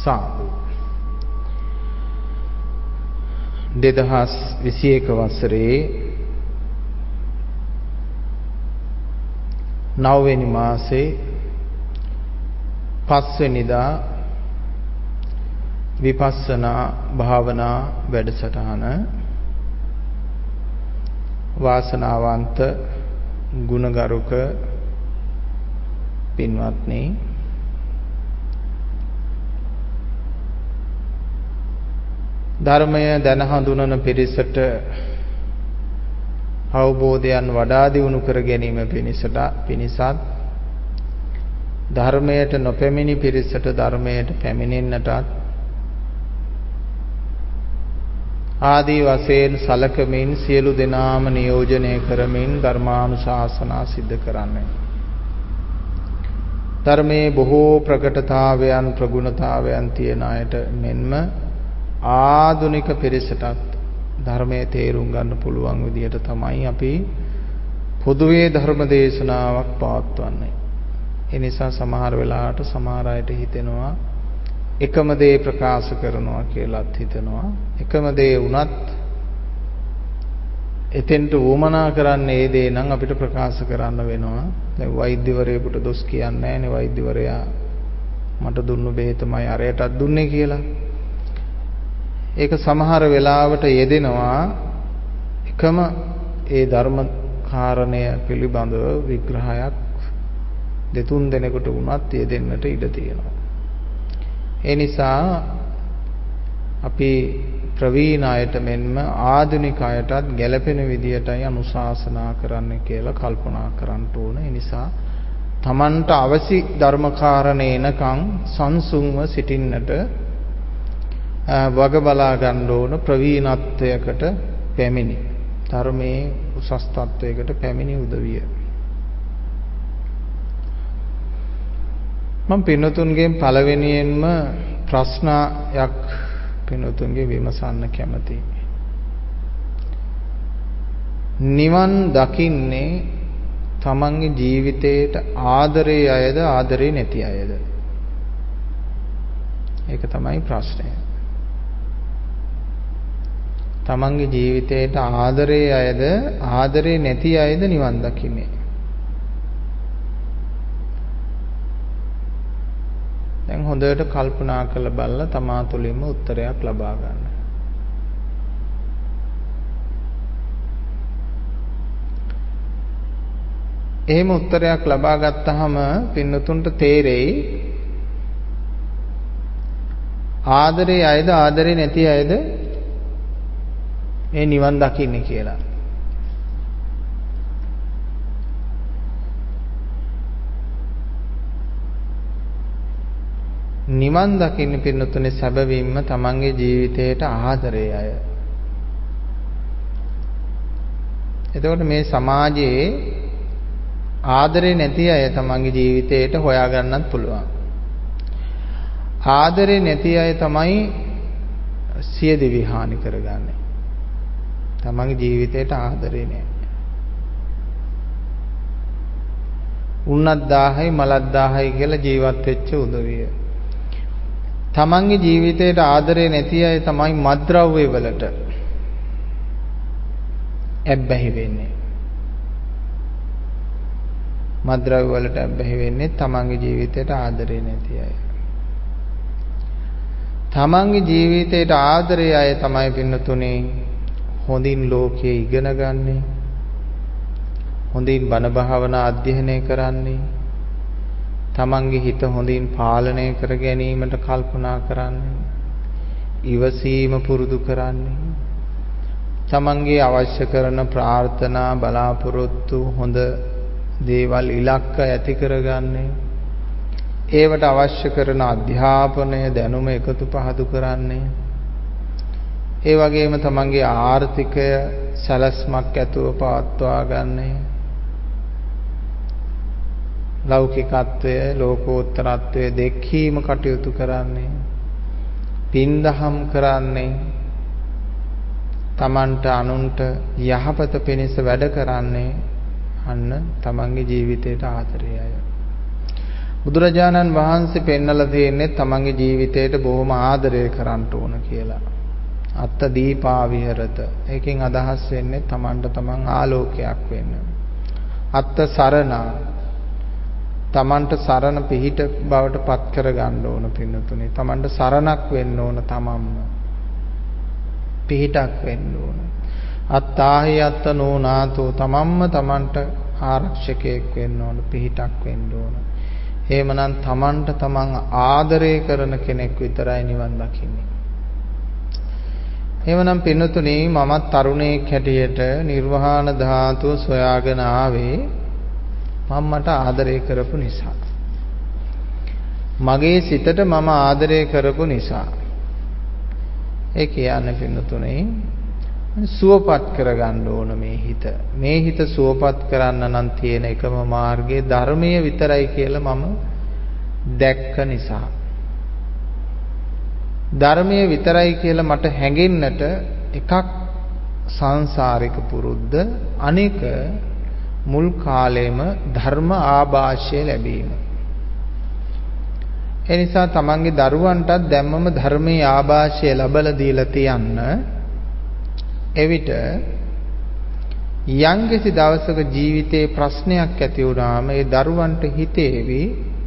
සාදු 2021 වසරේ 9 වෙනි මාසේ 5 වෙනිදා විපස්සනා භාවනා වැඩසටහන වාසනාවන්ත ගුණගරුක පින්වත්නි ධර්මය දැන හඳුනන පිරිසට අවබෝධයන් වඩා දියුණු කර ගැනීම පිණිසත් ධර්මයට නොපැමිණි පිරිසට ධර්මයට පැමිණෙන්නටත් ආදී වශයෙන් සලකමින් සියලු දෙනාම නියෝජනය කරමින් ධර්මානුශාසනා සිද්ධ කරන්නේ ධර්මයේ බොහෝ ප්‍රකටතාවයන් ප්‍රගුණතාවයන් තියන අයට මෙන්ම ආධුනික පිරිසටත් ධර්මයේ තේරුම් ගන්න පුළුවන් විදියට තමයි අපි පොදුවේ ධර්ම දේශනාවක් පවත්වන්නේ. ඒ නිසා සමහර වෙලාවට සමහර අයට හිතෙනවා එකම දේ ප්‍රකාශ කරනවා කියලාත් හිතනවා. එකම දේ වුණත් එතෙන්ට වමනා කරන්නේ ඒ දේ නම් අපිට ප්‍රකාශ කරන්න වෙනවා. දැන් වෛද්‍යවරයෙකුට දොස් කියන්නේ නැහැනේ වෛද්‍යවරයා මට දුන්නු බෙහෙතමයි අරයටත් දුන්නේ කියලා. ඒක සමහර වෙලාවට යෙදෙනවා එකම ඒ ධර්ම කාරණය පිළිබඳව විග්‍රහයක් දෙතුන් දෙනෙකුට වුණත් යෙදෙන්නට ඉඩ තියෙනවා. ඒ නිසා අපි ප්‍රවීණ අයට මෙන්ම ආධුනික අයටත් ගැළපෙන විදියටයි අනුශාසනා කරන්න කියලා කල්පනා කරන්න ඕන. ඒ නිසා Tamanට අවශ්‍ය ධර්ම කාරණේ එනකන් සංසුන්ව සිටින්නට වග බලා ගන්න ඕන ප්‍රවීණත්වයකට පැමිණි ධර්මයේ උසස් තත්වයකට පැමිණි උදවිය. මම පින්වතුන්ගෙන් පළවෙනියෙන්ම ප්‍රශ්නයක් පින්වතුන්ගේ විමසන්න කැමතියි. නිවන් දකින්නේ තමන්ගේ ජීවිතේට ආදරේ අයද ආදරේ නැති අයද? ඒක තමයි ප්‍රශ්නය. තමන්ගේ ජීවිතේට ආදරේ අයද ආදරේ නැති අයද නිවන් දකින්නේ? දැන් හොඳට කල්පනා කරලා බලලා තමා තුළින්ම උත්තරයක් ලබා ගන්න. එහෙම උත්තරයක් ලබා ගත්තාම පින්නතුන්ට තේරෙයි ආදරේ අයද ආදරේ නැති අයද මේ නිවන් දකින්නේ කියලා. නිවන් දකින්න පින්නතුනේ සැබවින්ම තමන්ගේ ජීවිතයට ආදරේ අය. එතකොට මේ සමාජයේ ආදරේ නැති අය තමන්ගේ ජීවිතයට හොයාගන්නත් පුළුවන්. ආදරේ නැති අය තමයි සියදිවි හානි කරගන්නේ. තමන්ගේ ජීවිතයට ආදරේ නැහැ. උන්නත් 1000යි මලත් 1000යි කියලා ජීවත් වෙච්ච උදවිය. තමන්ගේ ජීවිතයට ආදරේ නැති අය තමයි මත්ද්‍රව්‍ය වලට ඇබ්බැහි වෙන්නේ. මත්ද්‍රව්‍ය වලට ඇබ්බැහි වෙන්නේ තමන්ගේ ජීවිතයට ආදරේ නැති අය. තමන්ගේ ජීවිතයට ආදරේ අය තමයි පින්නතුනේ හොඳින් ලෝකයේ ඉගෙන ගන්නේ. හොඳින් බණ භාවනා අධ්‍යයනය කරන්නේ. තමන්ගේ හිත හොඳින් පාලනය කර ගැනීමට කල්පනා කරන්නේ. ඉවසීම පුරුදු කරන්නේ. තමන්ගේ අවශ්‍ය කරන ප්‍රාර්ථනා බලාපොරොත්තු හොඳ දේවල් ඉලක්ක ඇති කරගන්නේ. ඒවට අවශ්‍ය කරන අධ්‍යාපනය දැනුම එකතු පහදු කරන්නේ. ඒ වගේම තමන්ගේ ආර්ථිකය සැලැස්මක් ඇතුව පවත්වා ගන්නේ. ලෞකිකත්වය ලෝකෝත්තරත්වය දෙකීම කටයුතු කරන්නේ. පින්දහම් කරන්නේ. තමන්ට අනුන්ට යහපත පිණිස වැඩ කරන්නේ අන්න තමන්ගේ ජීවිතයට ආදරේ අය. බුදුරජාණන් වහන්සේ පෙන්වලා දෙන්නේ තමන්ගේ ජීවිතයට බොහොම ආදරය කරන්න ඕන කියලා. අත්ත දීපා විහෙරත. ඒකෙන් අදහස් වෙන්නේ තමන්ට තමන් ආලෝකයක් වෙන්න. අත්ත සරණ තමන්ට සරණ පිහිට බවට පත් කර ගන්න ඕන පින්නතුනේ. තමන්ට සරණක් වෙන්න ඕන තමන්ම. පිහිටක් වෙන්න ඕන. අත්තාහි අත්ත නෝනාතෝ තමන්ම තමන්ට ආරක්ෂකයෙක් වෙන්න ඕන, පිහිටක් වෙන්න ඕන. එහෙමනම් තමන්ට තමන් ආදරය කරන කෙනෙක් විතරයි නිවන් දකින්නේ. එහෙමනම් පින්නතුනේ මමත් තරුණයෙක් හැටියට නිර්වාණ ධාතුව සොයාගෙන ආවේ මම මට ආදරය කරපු නිසා. මගේ සිතට මම ආදරය කරපු නිසා. ඒ කියන්නේ පින්නතුනේ සුවපත් කරගන්න ඕන මේ හිත. මේ හිත සුවපත් කරන්න නම් තියෙන එකම මාර්ගය ධර්මයේ විතරයි කියලා මම දැක්ක නිසා. ධර්මයේ විතරයි කියලා මට හැඟෙන්නට එකක් සංසාරික පුරුද්ද, අනෙක මුල් කාලෙම ධර්ම ආభాෂය ලැබීම. ඒ නිසා තමන්ගේ දරුවන්ටත් දැම්මම ධර්මයේ ආభాෂය ලැබලා දීලා තියන්න. එවිට යම්කිසි දවසක ජීවිතේ ප්‍රශ්නයක් ඇති වුණාම ඒ දරුවන්ට හිතේවි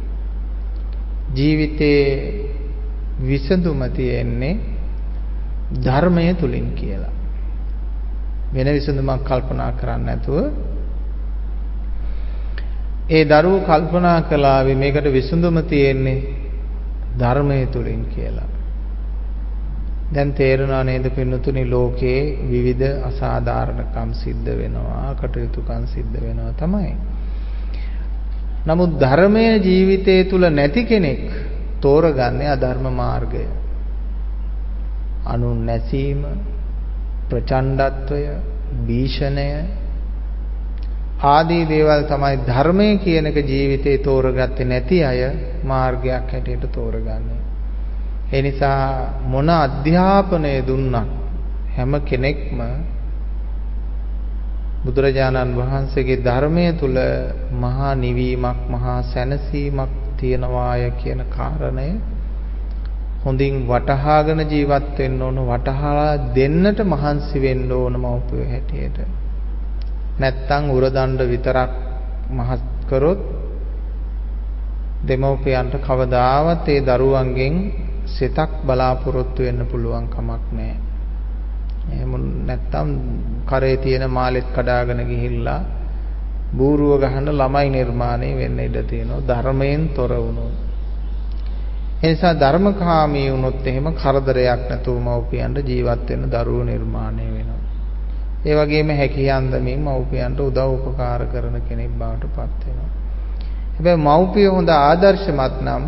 ජීවිතේ විසඳුම තියෙන්නේ ධර්මය තුලින් කියලා. වෙන විසඳුමක් කල්පනා කරන්නේ නැතුව ඒ දරුවෝ කල්පනා කළාවේ මේකට විසඳුම තියෙන්නේ ධර්මය තුලින් කියලා. දැන් තේරෙනවා නේද පින්නතුනි ලෝකේ විවිධ අසාධාරණකම් සිද්ධ වෙනවා, කටයුතුකම් සිද්ධ වෙනවා තමයි. නමුත් ධර්මයේ ජීවිතය තුල නැති කෙනෙක් තෝරගන්නේ අධර්ම මාර්ගය. අනුන් නැසීම, ප්‍රචණ්ඩත්වය, භීෂණය ආදී දේවල් තමයි ධර්මයේ කියනක ජීවිතේ තෝරගත්තේ නැති අය මාර්ගයක් හැටියට තෝරගන්නේ. ඒ නිසා මොන අධ්‍යාපනය දුන්නත් හැම කෙනෙක්ම බුදුරජාණන් වහන්සේගේ ධර්මයේ තුල මහා නිවීමක්, මහා සැනසීමක් තියනවාය කියන කාරණය හොඳින් වටහාගෙන ජීවත් වෙන්න ඕන, වටහා දෙන්නට මහන්සි වෙන්න ඕන මව්පියෝ හැටියට. නැත්තම් උරදණ්ඩ විතරක් මහත් කරොත් දෙමව්පියන්ට කවදාවත් ඒ දරුවන්ගෙන් සිතක් බලාපොරොත්තු වෙන්න පුළුවන් කමක් නැහැ. එහෙම නැත්තම් කරේ තියෙන මාළෙත් කඩාගෙන ගිහිල්ලා බූරුව ගහන ළමයි නිර්මාණය වෙන්න ඉඩ තියෙනවා ධර්මයෙන් තොර වුණොත්. ඒ නිසා ධර්මකාමී වුණොත් එහෙම කරදරයක් නැතුව මව්පියන්ට ජීවත් වෙන්න දරුවෝ නිර්මාණය වෙනවා. ඒ වගේම හැකියන්දමින් මව්පියන්ට උදව් උපකාර කරන කෙනෙක් බවට පත් වෙනවා. හැබැයි මව්පිය හොඳ ආදර්ශමත් නම්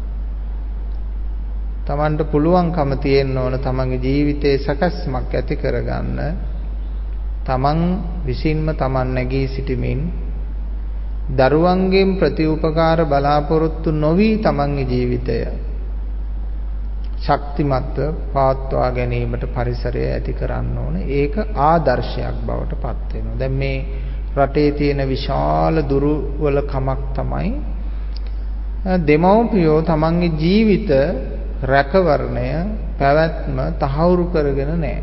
තමන්ට පුළුවන්කම තියෙන්න ඕන තමන්ගේ ජීවිතයේ සකස්මක් ඇති කරගන්න. තමන් විසින්ම තමන් නැගී සිටමින් දරුවන්ගෙන් ප්‍රතිඋපකාර බලාපොරොත්තු නොවි තමන්ගේ ජීවිතය ශක්තිමත්ව පවත්වා ගැනීමට පරිසරය ඇති කරන්න ඕන. ඒක ආදර්ශයක් බවට පත් වෙනවා. දැන් මේ රටේ තියෙන විශාල දුර්වලකමක් තමයි දෙමව්පියෝ තමන්ගේ ජීවිත රැකවරණය පැවැත්ම තහවුරු කරගෙන නැහැ.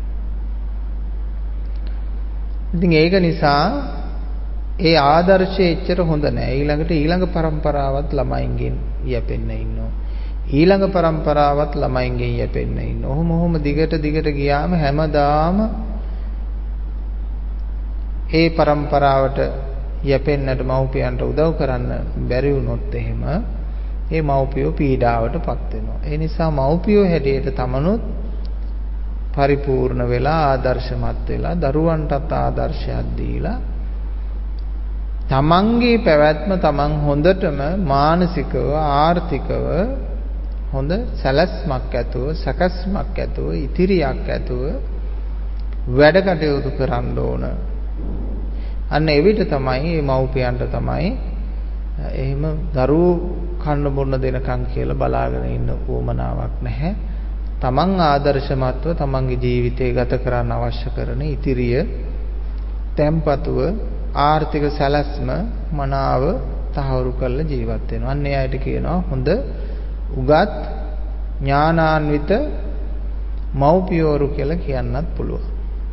ඉතින් ඒක නිසා ඒ ආදර්ශය එච්චර හොඳ නැහැ. ඊළඟ પરම්පරාවත් ළමයින්ගෙන් යැපෙන්න ඉන්නවා. ඊළඟ પરම්පරාවත් ළමයින්ගෙන් යැපෙන්න ඉන්නවා. ඔහොම දිගට ගියාම හැමදාම ඒ પરම්පරාවට යැපෙන්නට මව්පියන්ට උදව් කරන්න බැරි වුණොත් එහෙම ඒ මව්පියෝ පීඩාවටපත් වෙනවා. ඒ නිසා මව්පියෝ හැටියට තමනුත් පරිපූර්ණ වෙලා ආදර්ශමත් වෙලා දරුවන්ටත් ආදර්ශයක් දීලා තමන්ගේ පැවැත්ම තමන් හොඳටම මානසිකව ආර්ථිකව හොඳ සැලැස්මක් ඇතුව සකස්මක් ඇතුව ඉතිරියක් ඇතුව වැඩ කටයුතු කරන්න ඕන. අන්න එවිට තමයි මේ මව්පියන්ට තමයි එහෙම දරුවෝ කන්න බොන්න දෙනකන් කියලා බලාගෙන ඉන්න උවමනාවක් නැහැ. තමන් ආදර්ශමත්ව තමන්ගේ ජීවිතය ගත කරන්න අවශ්‍ය කරන ඉතිරිය තැම්පතුව ආර්ථික සැලැස්ම මනාව තහවුරු කරලා ජීවත් වෙනවා. අන්න ඒ අයට කියනවා හොඳ උගත් ඥානාන්විත මව්පියවරු කියලා කියන්නත් පුළුවන්.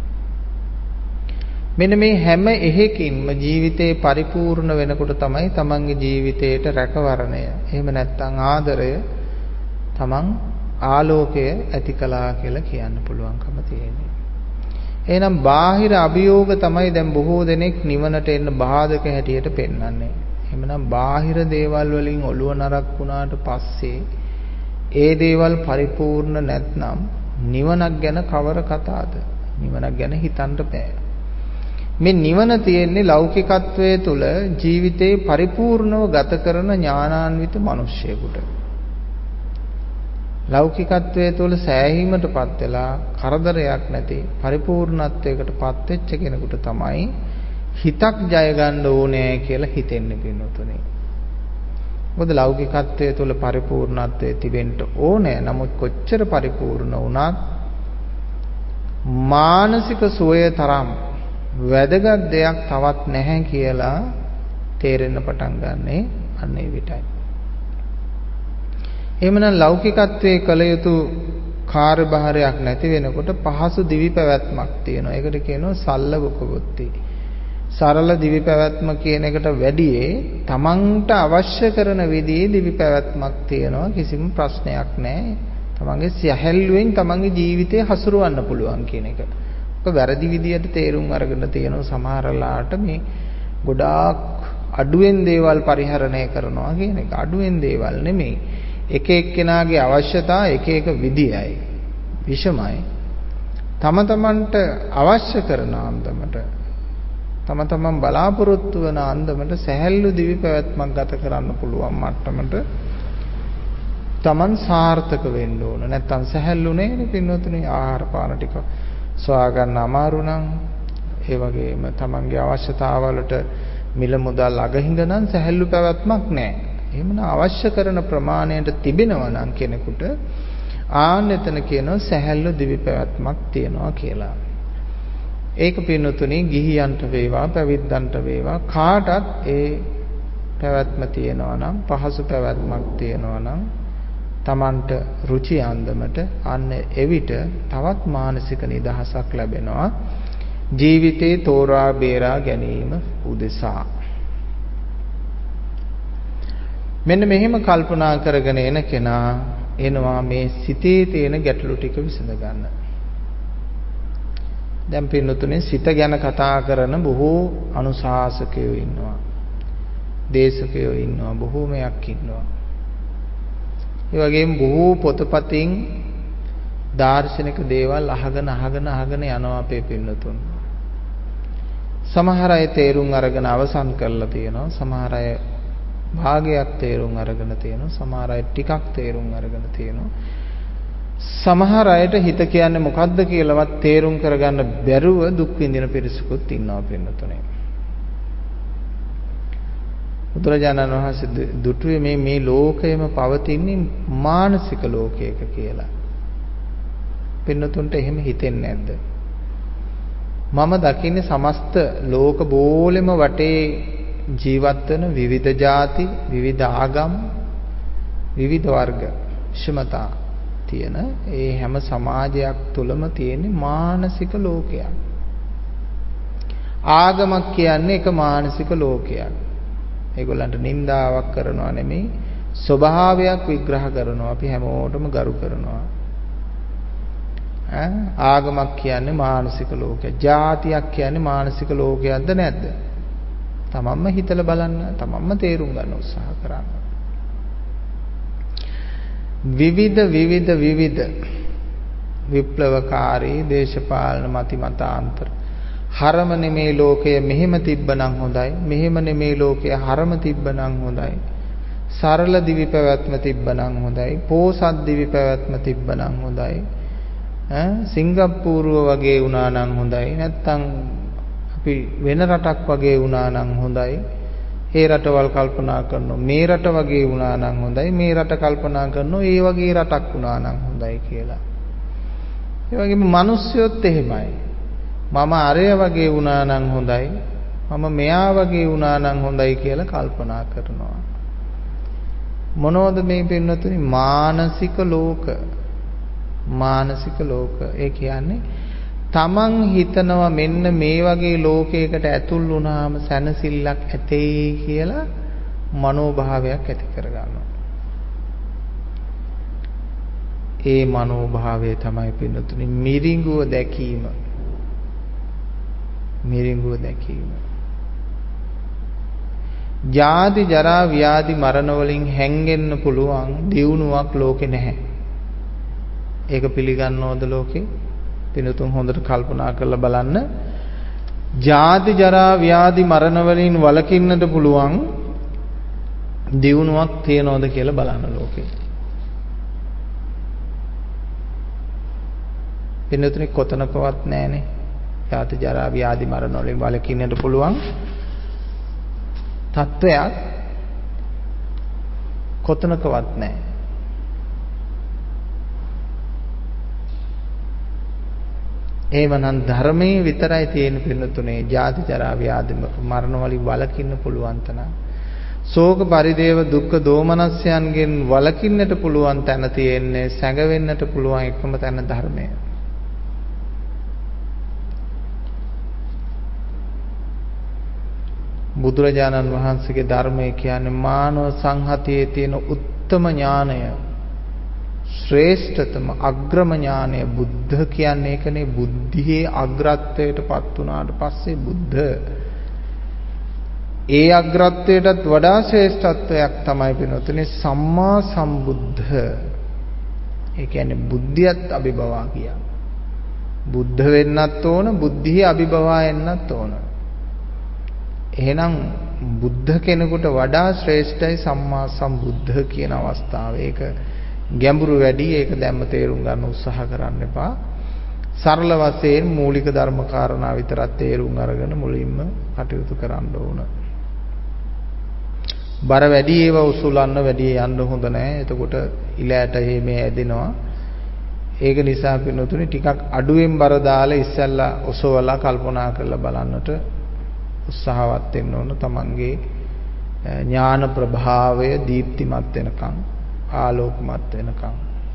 මෙන්න මේ හැම එහෙකින්ම ජීවිතේ පරිපූර්ණ වෙනකොට තමයි තමන්ගේ ජීවිතේට රැකවරණය. එහෙම නැත්නම් ආදරය තමන් ආලෝකය ඇති කළා කියලා කියන්න පුළුවන්කම තියෙනවා. එහෙනම් බාහිර අභියෝග තමයි දැන් බොහෝ දෙනෙක් නිවනට එන්න බාධක හැටියට පෙන්වන්නේ. එහෙමනම් බාහිර දේවල් වලින් ඔළුව නරක් වුණාට පස්සේ ඒ දේවල් පරිපූර්ණ නැත්නම් නිවනක් ගැන කවර කතාවද? නිවනක් ගැන හිතන්න බෑ. මේ නිවන තියෙන්නේ ලෞකිකත්වයේ තුල ජීවිතේ පරිපූර්ණව ගත කරන ඥානාන්විත මිනිසෙකුට. ලෞකිකත්වයේ තුල සෑහීමටපත් වෙලා කරදරයක් නැති පරිපූර්ණත්වයකටපත් වෙච්ච කෙනෙකුට තමයි හිතක් ජය ගන්න ඕනේ කියලා හිතෙන්නේ පින්නතුනේ. මොකද ලෞකිකත්වයේ තුල පරිපූර්ණත්වයේ තිබෙන්න ඕනේ. නමුත් කොච්චර පරිපූර්ණ වුණත් මානසික සුවය තරම් වැදගත් දෙයක් තවත් නැහැ කියලා තේරෙන්න පටන් ගන්නනේ අන්න ඒ විටයි. එහෙමනම් ලෞකිකත්වයේ කල යුතු කාර්යභාරයක් නැති වෙනකොට පහසු දිවි පැවැත්මක් තියෙනවා. ඒකට කියනවා සල්ලවක බුද්ධි. සරල දිවි පැවැත්ම කියන එකට වැඩියේ තමන්ට අවශ්‍ය කරන විදිහේ දිවි පැවැත්මක් තියෙනවා. කිසිම ප්‍රශ්නයක් නැහැ. තමන්ගේ සැහැල්ලුවෙන් තමන්ගේ ජීවිතය හසුරවන්න පුළුවන් කියන එක. ඔක වැරදි විදියට තේරුම් අරගෙන තියෙනවා සමහරලාට මේ ගොඩාක් අඩුවෙන් දේවල් පරිහරණය කරනවා කියන එක. අඩුවෙන් දේවල් නෙමෙයි. එක එක්කෙනාගේ අවශ්‍යතා එක එක විදියයි. විෂමයි. තම තමන්ට අවශ්‍ය කරන අන්දමට තම තමන් බලාපොරොත්තු වන අන්දමට සැහැල්ලු දිවි පැවැත්මක් ගත කරන්න පුළුවන් මට්ටමට තමන් සාර්ථක වෙන්න ඕන. නැත්තම් සැහැල්ලු නේ පින්වතුනි. ආහාර පාන ටික සොයා ගන්න අමාරු නම් ඒ වගේම තමන්ගේ අවශ්‍යතාවලට මිල මුදල් අගහිඟ නම් සැහැල්ලු පැවැත්මක් නැහැ. එහෙමනම් අවශ්‍ය කරන ප්‍රමාණයට තිබෙනවා නම් කෙනෙකුට එතන කියනවා සැහැල්ලු දිවි පැවැත්මක් තියනවා කියලා. ඒක පින්නතුනේ ගිහියන්ට වේවා පැවිද්දන්ට වේවා කාටත් ඒ පැවැත්ම තියෙනවා නම් පහසු පැවැත්මක් තියෙනවා නම් Tamanට රුචි අන්දමට අන්න එවිට තවත් මානසික නිදහසක් ලැබෙනවා ජීවිතේ තෝරා බේරා ගැනීම උදෙසා. මෙන්න මෙහෙම කල්පනා කරගෙන එන කෙනා එනවා මේ සිතේ තියෙන ගැටලු ටික විසඳ ගන්න. දැන් පින්නතුනේ සිත ගැන කතා කරන බොහෝ අනුශාසකයෝ ඉන්නවා. දේශකයෝ ඉන්නවා. බොහෝමයක් ඉන්නවා. ඒ වගේම බොහෝ පොතපතින් දාර්ශනික දේවල් අහගෙන යනවා අපේ පින්නතුන්. සමහර අය තේරුම් අරගෙන අවසන් කරලා තියෙනවා. සමහර අය භාගයක් තේරුම් අරගෙන තියෙනවා. සමහර අය ටිකක් තේරුම් අරගෙන තියෙනවා. සමහර අයට හිත කියන්නේ මොකද්ද කියලාවත් තේරුම් කරගන්න බැරුව දුක් විඳින පිරිසකුත් ඉන්නවා පින්නතුනේ. බුදුරජාණන් වහන්සේ දුටුවේ මේ ලෝකයම පවතින්නේ මානසික ලෝකයක කියලා. පින්නතුන්ට එහෙම හිතෙන්නේ නැද්ද? මම දකින්නේ සමස්ත ලෝක බෝලෙම වටේ ජීවත් වෙන විවිධ ಜಾති, විවිධ ආගම්, විවිධ වර්ග, ශ්‍රමතා තියෙන ඒ හැම සමාජයක් තුළම තියෙන මානසික ලෝකයක්. ආගමක් කියන්නේ එක මානසික ලෝකයක්. ඒගොල්ලන්ට නින්දාවක් කරනවා නෙමෙයි ස්වභාවයක් විග්‍රහ කරනවා. අපි හැමෝටම ගරු කරනවා. ආගමක් කියන්නේ මානසික ලෝකයක්. ජාතියක් කියන්නේ මානසික ලෝකයක්ද නැද්ද? තමන්ම හිතලා බලන්න. තමන්ම තේරුම් ගන්න උත්සාහ කරන්න. විවිධ විප්ලවකාරී දේශපාලන මතිමතාන්තර හරම නෙමේ ලෝකය මෙහෙම තිබ්බනම් හොඳයි, මෙහෙම නෙමේ ලෝකය හරම තිබ්බනම් හොඳයි, සරල දිවි පැවැත්ම තිබ්බනම් හොඳයි, පෝසත් දිවි පැවැත්ම තිබ්බනම් හොඳයි, සිංගප්පූරුව වගේ වුණා නම් හොඳයි, නැත්තම් අපි වෙන රටක් වගේ වුණා නම් හොඳයි. ඒ රටවල් කල්පනා කරනවා මේ රට වගේ වුණා නම් හොඳයි, මේ රට කල්පනා කරනවා ඒ වගේ රටක් වුණා නම් හොඳයි කියලා. ඒ වගේම මිනිස්සුත් එහෙමයි. මම අරය වගේ වුණා නම් හොඳයි, මම මෙයා වගේ වුණා නම් හොඳයි කියලා කල්පනා කරනවා. මොනවද මේ පින්නතුනි? මානසික ලෝක. මානසික ලෝක. ඒ කියන්නේ තමන් හිතනවා මෙන්න මේ වගේ ලෝකයකට ඇතුල් වුණාම සැනසෙල්ලක් ඇතේ කියලා මනෝභාවයක් ඇති කරගන්නවා. ඒ මනෝභාවය තමයි පින්නතුනි මිරිඟුව දැකීම. මිරිඟුව දැකීම. ජාති ජරා ව්‍යාධි මරණ වලින් හැංගෙන්න පුළුවන් දියුණුවක් ලෝකේ නැහැ. ඒක පිළිගන්නවද ලෝකේ? පින්නතුන් හොඳට කල්පනා කරලා බලන්න. ජාති ජරා ව්‍යාධි මරණ වලින් වළකින්නට පුළුවන් දියුණුවක් තියනවද කියලා බලන්න ලෝකේ. පින්නතුනි කොතනකවත් නැහැනේ. ජාති ජරා ව්‍යාධි මරණ වලින් වළකින්නට පුළුවන් තත්වයක් කොතනකවත් නැහැ. එහෙමනම් ධර්මයේ විතරයි තියෙන පින්නතුනේ ජාති ජරා ව්‍යාධි මරණ වලින් වළකින්න පුළුවන් තැන. ශෝක පරිදේව දුක්ඛ දෝමනස්යන්ගෙන් වළකින්නට පුළුවන් තැන තියෙන්නේ, සැඟවෙන්නට පුළුවන් එකම තැන ධර්මය. බුදුරජාණන් වහන්සේගේ ධර්මය කියන්නේ මානව සංහතියේ තියෙන උත්තම ඥානය, ශ්‍රේෂ්ඨතම අග්‍රම ඥානය. බුද්ධ කියන්නේ ඒකනේ. බුද්ධියේ අග්‍රත්වයට පත් වුණාට පස්සේ බුද්ධ. ඒ අග්‍රත්වයටත් වඩා ශ්‍රේෂ්ඨත්වයක් තමයි පිනොතනේ සම්මා සම්බුද්ධ. ඒ කියන්නේ බුද්ධියත් අභිභවා කියා. බුද්ධ වෙන්නත් ඕන, බුද්ධිය අභිභවා එන්නත් ඕන. එහෙනම් බුද්ධ කෙනෙකුට වඩා ශ්‍රේෂ්ඨයි සම්මා සම්බුද්ධ කියන අවස්ථාව. ඒක ගැඹුරු වැඩි. ඒක දැම්ම තේරුම් ගන්න උත්සාහ කරන්න එපා. සරල වශයෙන් මූලික ධර්ම කාරණා විතරක් තේරුම් අරගෙන මුලින්ම කටයුතු කරන්න ඕන. බර වැඩි ඒවා උසුලන්න වැඩි යන්න හොඳ නැහැ. එතකොට ඉලෑට මේ ඇදෙනවා. ඒක නිසා පින්නතුනි ටිකක් අඩුවෙන් බර දාලා ඉස්සල්ලා ඔසවලා කල්පනා කරලා බලන්නට උත්සාහවත් වෙන්න ඕන. තමන්ගේ ඥාන ප්‍රභාවය දීප්තිමත් වෙනකන්, ආලෝකමත් වෙනකන්.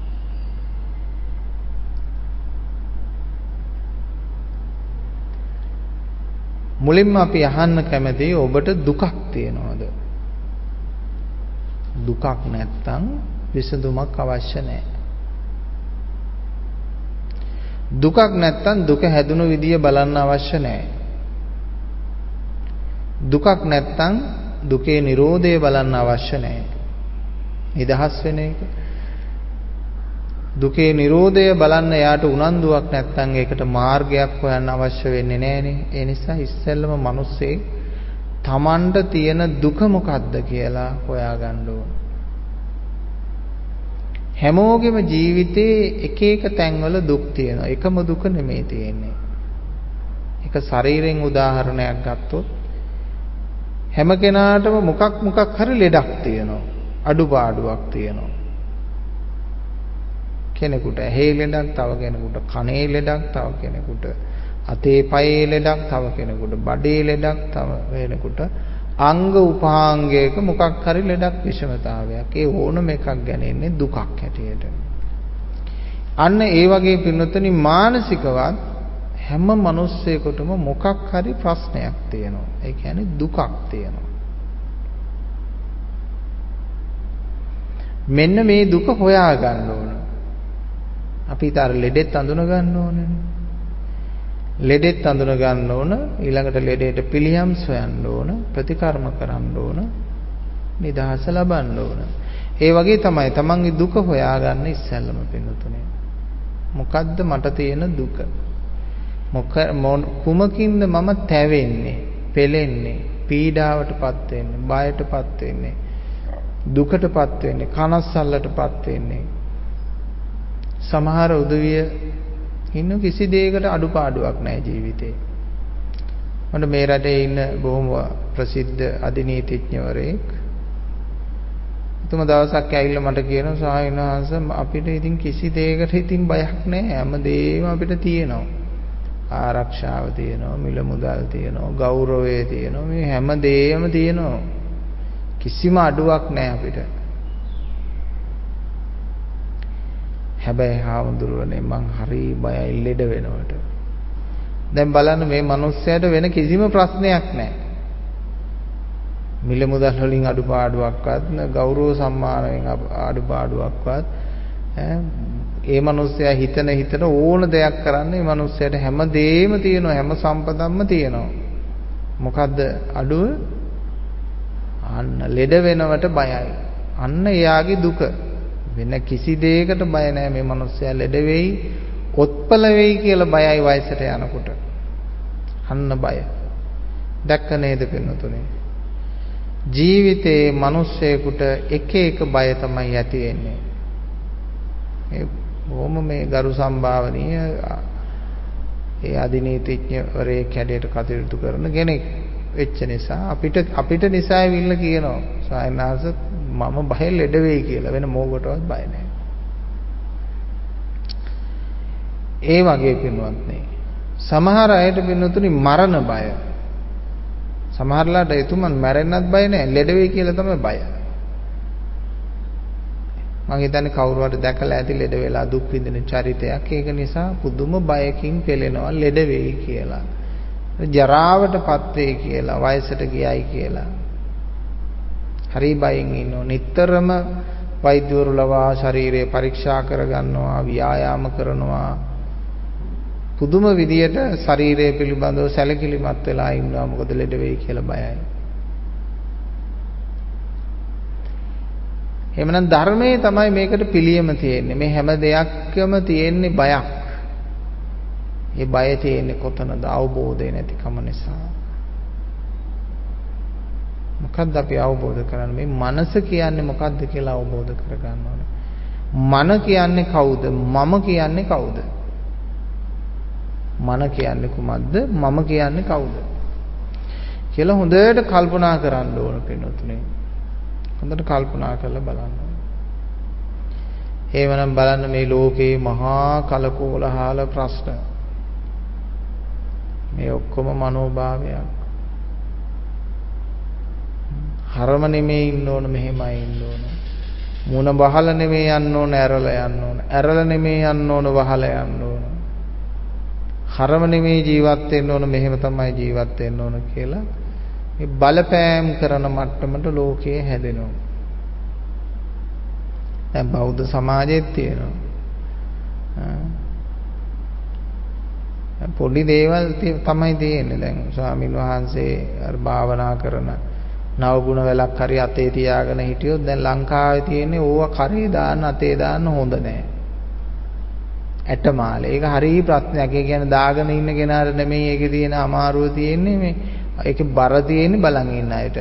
මුලින්ම අපි අහන්න කැමති ඔබට දුකක් තියෙනවද? දුකක් නැත්තම් විසඳුමක් අවශ්‍ය නැහැ. දුකක් නැත්තම් දුක හැදුණු විදිය බලන්න අවශ්‍ය නැහැ. දුකක් නැත්තම් දුකේ නිරෝධය බලන්න අවශ්‍ය නැහැ. නිදහස් වෙන එක. දුකේ නිරෝධය බලන්න යාට උනන්දුවක් නැත්තම් ඒකට මාර්ගයක් හොයන්න අවශ්‍ය වෙන්නේ නැහනේ. ඒ නිසා ඉස්සෙල්ලම මිනිස්සේ තමන්ට තියෙන දුක මොකක්ද කියලා හොයාගන්න ඕන. හැමෝගෙම ජීවිතේ එක එක තැන්වල දුක් තියෙනවා. එකම දුක නෙමෙයි තියෙන්නේ. එක ශරීරයෙන් උදාහරණයක් ගත්තොත් හැම කෙනාටම මොකක් හරි ලෙඩක් තියෙනවා. අඩුපාඩුවක් තියෙනවා. කෙනෙකුට ඇහි ලෙඩක්, තව කෙනෙකුට කනේ ලෙඩක්, තව කෙනෙකුට අතේ පයේ ලෙඩක්, තව කෙනෙකුට බඩේ ලෙඩක්, තව වෙනකොට අංග උපාංගයක මොකක් හරි ලෙඩක්, විෂමතාවයක්. ඒ ඕනම එකක් ගැනෙන්නේ දුකක් හැටියට. අන්න ඒ වගේ පින්නතනි මානසිකවත් හැම මිනිස්සෙකුටම මොකක් හරි ප්‍රශ්නයක් තියෙනවා. ඒ කියන්නේ දුකක් තියෙනවා. මෙන්න මේ දුක හොයා ගන්න ඕන. අපි ඊතර ලෙඩෙත් අඳුන ගන්න ඕනේ. ලෙඩෙත් අඳුන ගන්න ඕන. ඊළඟට ලෙඩේට පිළියම් සොයන්න ඕන. ප්‍රතිකර්ම කරන්න ඕන. නිදහස ලබන්න ඕන. ඒ වගේ තමයි තමන්ගේ දුක හොයාගන්න ඉස්සෙල්ලම පින්නතුනේ. මොකද්ද මට තියෙන දුක? කුමකින්ද මම තැවෙන්නේ, පෙලෙන්නේ, පීඩාවටපත් වෙන්නේ, බයටපත් වෙන්නේ, දුකටපත් වෙන්නේ, කනස්සල්ලටපත් වෙන්නේ? සමහර උදවිය ඉන්න කිසි දෙයකට අඩුපාඩුවක් නැහැ ජීවිතේ. මට මේ රටේ ඉන්න බොහොම ප්‍රසිද්ධ අධිනීතිඥවරයෙක් තුම දවසක් ඇවිල්ලා මට කියනවා ස්වාමීන් වහන්සේ අපිට ඉතින් කිසි දෙයකට ඉතින් බයක් නැහැ. හැමදේම අපිට තියෙනවා. ආරක්ෂාව තියෙනවා, මිල මුදල් තියෙනවා, ගෞරවය තියෙනවා, මේ හැම දෙයක්ම තියෙනවා. කිසිම අඩුවක් නැහැ අපිට. හැබැයි හාමුදුරුවනේ මං හරි බයයි ලෙඩ වෙනවට. දැන් බලන්න මේ මිනිස්සයාට වෙන කිසිම ප්‍රශ්නයක් නැහැ. මිල මුදල් වලින් අඩුපාඩුවක්වත්, ගෞරව සම්මානයෙන් අඩුපාඩුවක්වත් ඒ මිනිස්සයා හිතන ඕන දෙයක් කරන්න මේ මිනිස්සයාට හැම දෙෙම තියෙනවා, හැම සම්පතක්ම තියෙනවා. මොකද්ද අඩුව? අන්න ලෙඩ වෙනවට බයයි. අන්න එයාගේ දුක. වෙන කිසි දෙයකට බය නැහැ මේ මිනිස්සයා. ලෙඩ වෙයි, ඔත්පල වෙයි කියලා බයයි වයසට යනකොට. අන්න බය. දැක්ක නේද පින්නතුනේ? ජීවිතේ මිනිස්සෙකුට එක එක බය තමයි ඇති වෙන්නේ. ඒ බොහොම මේ ගරු සම්භාවනීය ඒ අධිනීතිඥවරයෙක් හැටියට කටයුතු කරන කෙනෙක් වෙච්ච නිසා අපිට නිසා ඇවිල්ලා කියනවා සායනාස මම බය ලෙඩ වෙයි කියලා. වෙන මොකටවත් බය නැහැ. ඒ වගේ පින්වත්නි සමහර අයට පින්නතුනි මරණ බය. සමහරලාට එතුමන් මැරෙන්නත් බය නැහැ, ලෙඩ වෙයි කියලා තමයි බය. මම හිතන්නේ කවුරු හරි දැකලා ඇති ලෙඩ වෙලා දුක් විඳින චරිතයක්. ඒක නිසා පුදුම බයකින් පෙළෙනවා ලෙඩ වෙයි කියලා. ජරාවටපත් වෙයි කියලා, වයසට ගියයි කියලා. හරි බයෙන් ඉන්නවා. නිතරම වෛද්‍යවරු ලවා ශරීරය පරීක්ෂා කරගන්නවා, ව්‍යායාම කරනවා. පුදුම විදියට ශරීරය පිළිබඳව සැලකිලිමත් වෙලා ඉන්නවා. මොකද ලෙඩ වෙයි කියලා බයයි. එහෙමනම් ධර්මයේ තමයි මේකට පිළියම තියෙන්නේ. මේ හැම දෙයක්ම තියෙන්නේ බයක්. ඒ බය තියෙන්නේ කොතනද? අවබෝධය නැතිකම නිසා. මොකද්ද අපි අවබෝධ කරන්නේ? මේ මනස කියන්නේ මොකද්ද කියලා අවබෝධ කරගන්න ඕනේ. මන කියන්නේ කවුද? මම කියන්නේ කවුද? මන කියන්නේ කුමක්ද? මම කියන්නේ කවුද? කියලා හොඳට කල්පනා කරන්න ඕන පින්නතුනේ. හොඳට කල්පනා කරලා බලන්න. එහෙමනම් බලන්න මේ ලෝකේ මහා කලකෝලහල ප්‍රශ්න. මේ ඔක්කොම මනෝභාවයක්. හරම නෙමෙයි ඉන්න ඕන, මෙහෙමයි ඉන්න ඕන. මුණ බහලා නෙමෙයි යන්න ඕන, ඇරලා යන්න ඕන. ඇරලා නෙමෙයි යන්න ඕන, වහලා යන්න ඕන. හරම නෙමෙයි ජීවත් වෙන්න ඕන, මෙහෙම තමයි ජීවත් වෙන්න ඕන කියලා මේ බලපෑම් කරන මට්ටමට ලෝකයේ හැදෙනවා. දැන් බෞද්ධ සමාජෙත් තියෙනවා. පොඩි දේවල් තමයි තියෙන්නේ. දැන් ස්වාමින් වහන්සේ අර භාවනා කරන නවගුණ වැලක් හරි අතේ තියාගෙන හිටියොත් දැන් ලංකාවේ තියෙන්නේ ඕවා කරේ දාන්න අතේ දාන්න හොඳ නැහැ. ඇටමාලේ. ඒක හරිය ප්‍රශ්නයක්. ඒ කියන්නේ දාගෙන ඉන්න කෙනාට නෙමෙයි ඒකේ තියෙන අමාරුව තියෙන්නේ, මේ ඒකේ බර තියෙන්නේ බලන් ඉන්න අයට.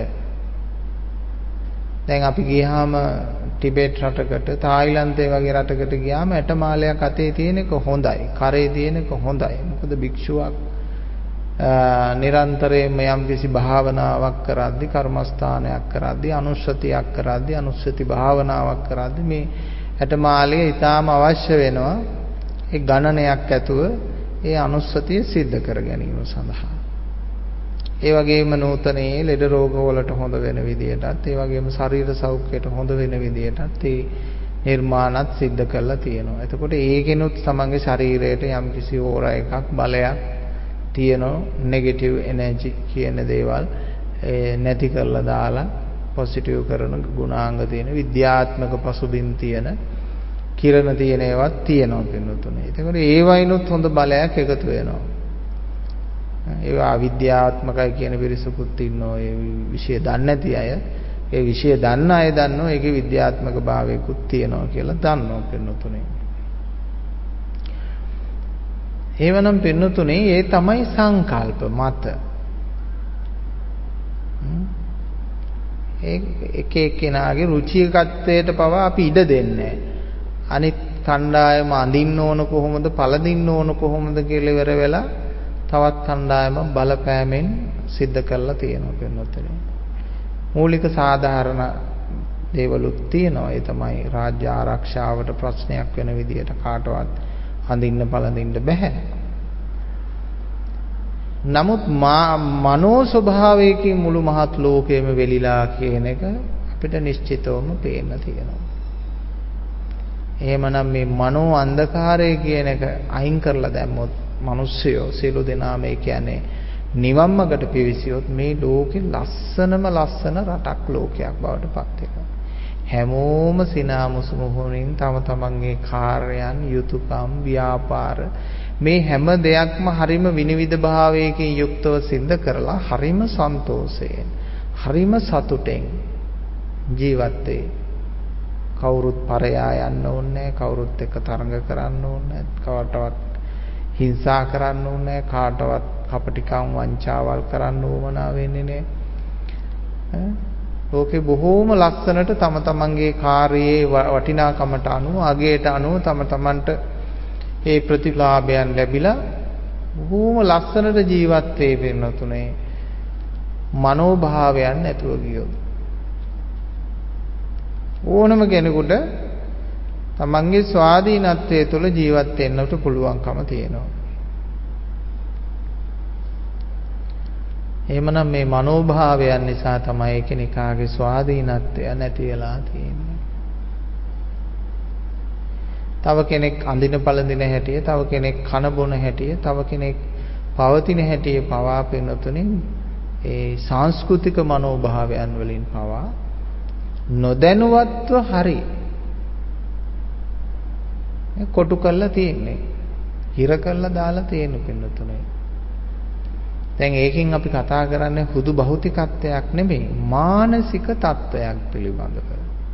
දැන් අපි ගියාම ටිබෙට් රටකට, තායිලන්තේ වගේ රටකට ගියාම ඇටමාලයක් අතේ තියෙන එක හොඳයි. කරේ තියෙන එක හොඳයි. මොකද භික්ෂුවක් නිරන්තරයෙන්ම යම්කිසි භාවනාවක් කරද්දී, කර්මස්ථානයක් කරද්දී, අනුස්සතියක් කරද්දී, අනුස්සති භාවනාවක් කරද්දී මේ ඇටමාලය ඊටාම අවශ්‍ය වෙනවා. ඒ ගණනයක් ඇතුව ඒ අනුස්සතිය සිද්ධ කර ගැනීම සඳහා. ඒ වගේම නූතනයේ ලෙඩ රෝග වලට හොඳ වෙන විදියටත්, ඒ වගේම ශරීර සෞඛ්‍යයට හොඳ වෙන විදියටත් ඒ නිර්මාණත් සිද්ධ කරලා තියෙනවා. එතකොට ඒකෙනුත් තමන්ගේ ශරීරයට යම්කිසි ඕරා එකක් බලයක් තියෙනවා. නෙගටිව් එනර්ජි කියන දේවල් නැති කරලා දාලා පොසිටිව් කරන ගුණාංග තියෙන, විද්‍යාත්මක පසුබිම් තියෙන, කිරණ තියෙන ඒවාත් තියෙනවා පින්නතුනේ. ඒකෝට ඒ වයින්ොත් හොඳ බලයක් එකතු වෙනවා. ඒවා අවිද්‍යාත්මකයි කියන පිරිසකුත් ඉන්නවා. ඒ විෂය දන්නේ නැති අය, ඒ විෂය දන්න අය දන්නවා ඒකේ විද්‍යාත්මක භාවයකුත් තියෙනවා කියලා දන්නවා පින්නතුනේ. ඒවනම් පින්නතුනේ ඒ තමයි සංකල්ප මත. එක එක්කෙනාගේ රුචිකත්වයට පවා අපි ඉඩ දෙන්නේ. අනිත් කණ්ඩායම අඳින්න ඕන කොහොමද, පළඳින්න ඕන කොහොමද කියලා ඉවර වෙලා තවත් කණ්ඩායම බලපෑමෙන් සිද්ධ කරලා තියෙනවා පින්නතුනේ. මූලික සාධාරණ දේවලුත් තියෙනවා. ඒ තමයි රාජ්‍ය ආරක්ෂාවට ප්‍රශ්නයක් වෙන විදියට කාටවත් අඳින්න පළඳින්න බෑ. නමුත් මනෝ ස්වභාවයකින් මුළු මහත් ලෝකෙම වෙලිලා කියන එක අපිට නිශ්චිතවම පේන්න තියෙනවා. එහෙමනම් මේ මනෝ අන්ධකාරය කියන එක අයින් කරලා දැම්මොත් මිනිස්සුયો සියලු දෙනා මේ කියන්නේ නිවන් මාර්ගට පිවිසියොත් මේ ලෝකේ ලස්සනම ලස්සන රටක් ලෝකයක් බවට පත් වෙනවා. හැමෝම සිනාමුසු මොහොනින් තම තමන්ගේ කාර්යයන් යුතුයකම් ව්‍යාපාර මේ හැම දෙයක්ම හරිම විනිවිද භාවයකින් යුක්තව සිද්ධ කරලා හරිම සන්තෝෂයෙන් හරිම සතුටෙන් ජීවත් වේ. කවුරුත් පරයා යන්න ඕනේ නැහැ, කවුරුත් එක්ක තරඟ කරන්න ඕනේ නැහැ, කාටවත් හිංසා කරන්න ඕනේ නැහැ, කාටවත් කපටිකම් වංචාවල් කරන්න ඕමනා වෙන්නේ නැහැ. ලෝකේ බොහෝම ලස්සනට තම තමන්ගේ කාර්යයේ වටිනාකමට අනුව අගයට අනුව තම තමන්ට ඒ ප්‍රතිලාභයන් ලැබිලා බොහෝම ලස්සනට ජීවත් වෙන්න තුනේ මනෝභාවයන් නැතුව ගියොත් ඕනම කෙනෙකුට තමන්ගේ ස්වාධීනත්වයේ තුල ජීවත් වෙන්නට පුළුවන්කම තියෙනවා. එහෙමනම් මේ මනෝභාවයන් නිසා තමයි කෙනෙකුගේ ස්වාධීනත්වය නැති වෙලා තියෙන්නේ. තව කෙනෙක් අඳින පළඳින හැටිය, තව කෙනෙක් කන බොන හැටිය, තව කෙනෙක් පවතින හැටිය පවා පෙනුතුනේ ඒ සංස්කෘතික මනෝභාවයන් වලින් පවා නොදැනුවත්ව හරි කොටු කරලා තියෙන්නේ. හිර කරලා දාලා තියෙන පෙනුතුනේ. දැන් ඒකෙන් අපි කතා කරන්නේ හුදු භෞතිකත්වයක් නෙමෙයි මානසික තත්වයක් පිළිබඳව.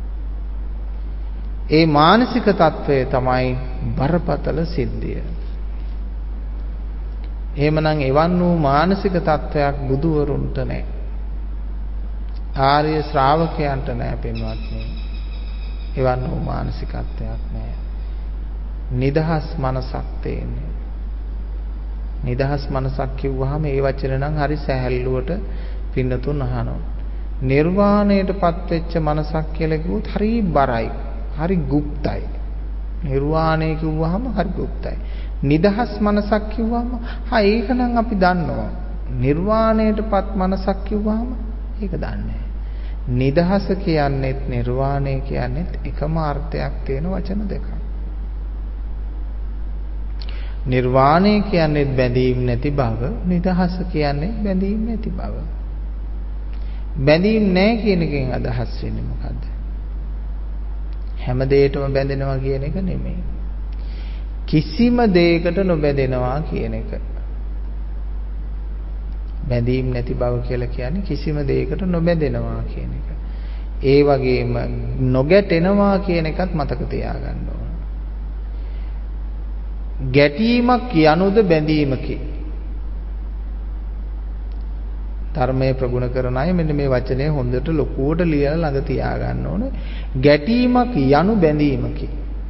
ඒ මානසික තත්වය තමයි බරපතල සිද්ධිය. එහෙමනම් එවන් වූ මානසික තත්වයක් බුදුවරුන්ට නැහැ. ආර්ය ශ්‍රාවකයන්ට නැහැ පින්වත්නි. එවන් වූ මානසිකත්වයක් නැහැ. නිදහස් මනසක් තියෙන්නේ. නිදහස් මනසක් කිව්වහම ඒ වචන නම් හරි සැහැල්ලුවට පින්නතුන් අහනවා. නිර්වාණයටපත් වෙච්ච මනසක් කියලා කිව්වොත් හරි බරයි. හරි গুপ্তයි. නිර්වාණය කිව්වහම හරි গুপ্তයි. නිදහස් මනසක් කිව්වහම ඒක නම් අපි දන්නවා. නිර්වාණයටපත් මනසක් කිව්වහම ඒක දන්නේ. නිදහස කියන්නේත් නිර්වාණය කියන්නේත් එකම අර්ථයක් තියෙන වචන දෙකක්. නිර්වාණය කියන්නේ බැඳීම් නැති බව, නිදහස කියන්නේ බැඳීම් නැති බව. බැඳීම් නැහැ කියන එකෙන් අදහස් වෙන්නේ මොකද්ද? හැම දෙයකටම බැඳෙනවා කියන එක නෙමෙයි. කිසිම දෙයකට නොබැඳෙනවා කියන එක. බැඳීම් නැති බව කියලා කියන්නේ කිසිම දෙයකට නොබැඳෙනවා කියන එක. ඒ වගේම නොගැටෙනවා කියන එකත් මතක තියාගන්න ඕන. ගැටීමක් යනුද බැඳීමකි. ධර්මයේ ප්‍රගුණ කරන අය මෙන්න මේ වචනේ හොඳට ලොකුවට ලියලා ළඟ තියාගන්න ඕනේ. ගැටීමක් යනු බැඳීමකි.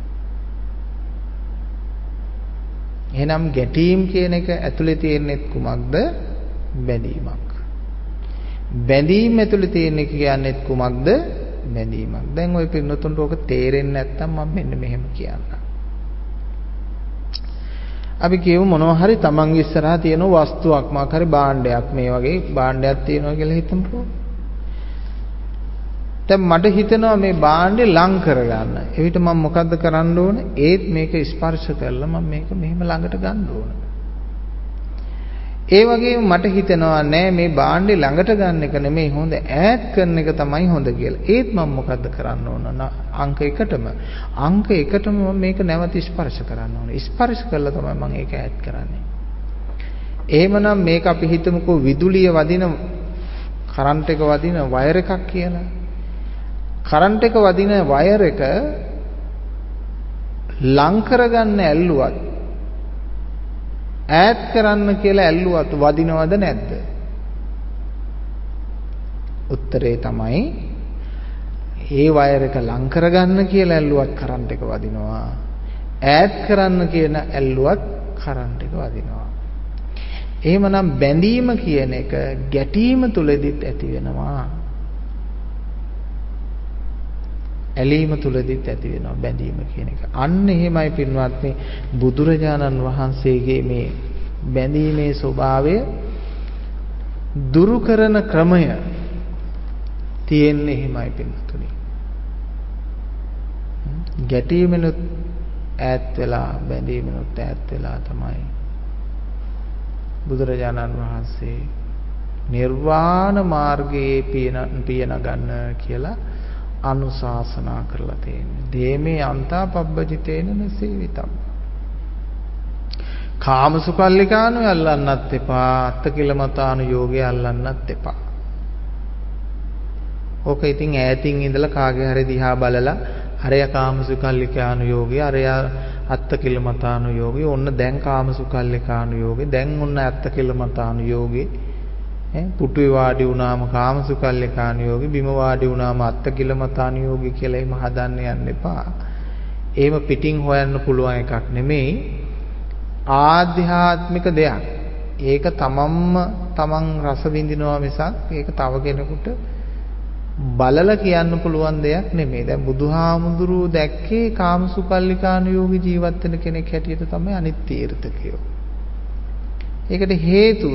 එහෙනම් ගැටීම් කියන එක ඇතුලේ තියෙන්නේ කුමක්ද? බැඳීමක්. බැඳීම් ඇතුලේ තියෙන්නේ කියන්නේ කුමක්ද? බැඳීමක්. දැන් ওই පින්නතුන්ට ඕක තේරෙන්නේ නැත්නම් මම මෙන්න මෙහෙම කියන්නම්. අපි කියමු මොනවා හරි තමන්ගේ ඉස්සරහා තියෙන වස්තුවක් මාක් හරි භාණ්ඩයක් මේ වගේ භාණ්ඩයක් තියෙනවා කියලා හිතමුකෝ. දැන් මට හිතෙනවා මේ භාණ්ඩේ ලං කරගන්න. ඒ විට මම මොකද්ද කරන්න ඕනේ? ඒත් මේක ස්පර්ශ කරලා මම මේක මෙහෙම ළඟට ගන්න ඕනේ. ඒ වගේම මට හිතෙනවා නෑ මේ භාණ්ඩේ ළඟට ගන්න එක නෙමෙයි හොඳ ඈත් කරන එක තමයි හොඳ කියලා. ඒත් මම මොකද්ද කරන්න ඕන? අංක 1ටම අංක 1ටම මම මේක නැවත ස්පර්ශ කරන්න ඕනේ. ස්පර්ශ කළා තමයි මම ඒක ඈත් කරන්නේ. එහෙමනම් මේක අපි හිතමුකෝ විදුලිය වදින කරන්ට් එක වදින වයර් එකක් කියලා. කරන්ට් එක වදින වයර් එක ලං කරගන්න ඇල්ලුවත් ඈත් කරන්න කියලා ඇල්ලුවත් වදිනවද නැද්ද? උත්තරේ තමයි ඒ වයර් එක ලං කරගන්න කියලා ඇල්ලුවත් කරන්ට් එක වදිනවා. ඈත් කරන්න කියන ඇල්ලුවත් කරන්ට් එක වදිනවා. එහෙමනම් බැඳීම කියන එක ගැටීම තුලදීත් ඇති වෙනවා. ඇලීම තුලදීත් ඇති වෙනවා බැඳීම කියන එක. අන්න එහෙමයි පින්වත්නි බුදුරජාණන් වහන්සේගේ මේ බැඳීමේ ස්වභාවය දුරු කරන ක්‍රමය තියෙන්නේ එහෙමයි පින්තුනි. ගැටීමෙනුත් ඈත් වෙලා බැඳීමෙනුත් ඈත් වෙලා තමයි බුදුරජාණන් වහන්සේ නිර්වාණ මාර්ගයේ පියන ගන්න කියලා අනුශාසනා කරලා තියෙන්නේ. දේමේ අන්තා පබ්බජිතේන නසේවිතම්. කාමසුකල්ලිකානු අල්ලන්නත් එපා, අත්තකිලමතානු යෝගේ අල්ලන්නත් එපා. ඕක ඉතින් ඈතින් ඉඳලා කාගේ හරි දිහා බලලා අරය කාමසුකල්ලිකානු යෝගේ, අරය අත්තකිලමතානු යෝගේ, ඔන්න දැන් කාමසුකල්ලිකානු යෝගේ, දැන් ඔන්න අත්තකිලමතානු යෝගේ. පුටුවේ වාඩි වුණාම කාමසුකල්ලිකානු යෝගේ, බිම වාඩි වුණාම අත්තකිලමතානු යෝගේ කියලා එහෙම හදන්න යන්න එපා. එහෙම පිටින් හොයන්න පුළුවන් එකක් නෙමෙයි. ආධ්‍යාත්මික දෙයක්. ඒක තමන් රස විඳිනවා මිසක් ඒක තව කෙනෙකුට බලලා කියන්න පුළුවන් දෙයක් නෙමෙයි. දැන් බුදුහාමුදුරුවෝ දැක්කේ කාමසුකල්ලිකානුයෝගී ජීවත් වෙන කෙනෙක් හැටියට තමයි අනිත් තීර්ථකයෝ. ඒකට හේතුව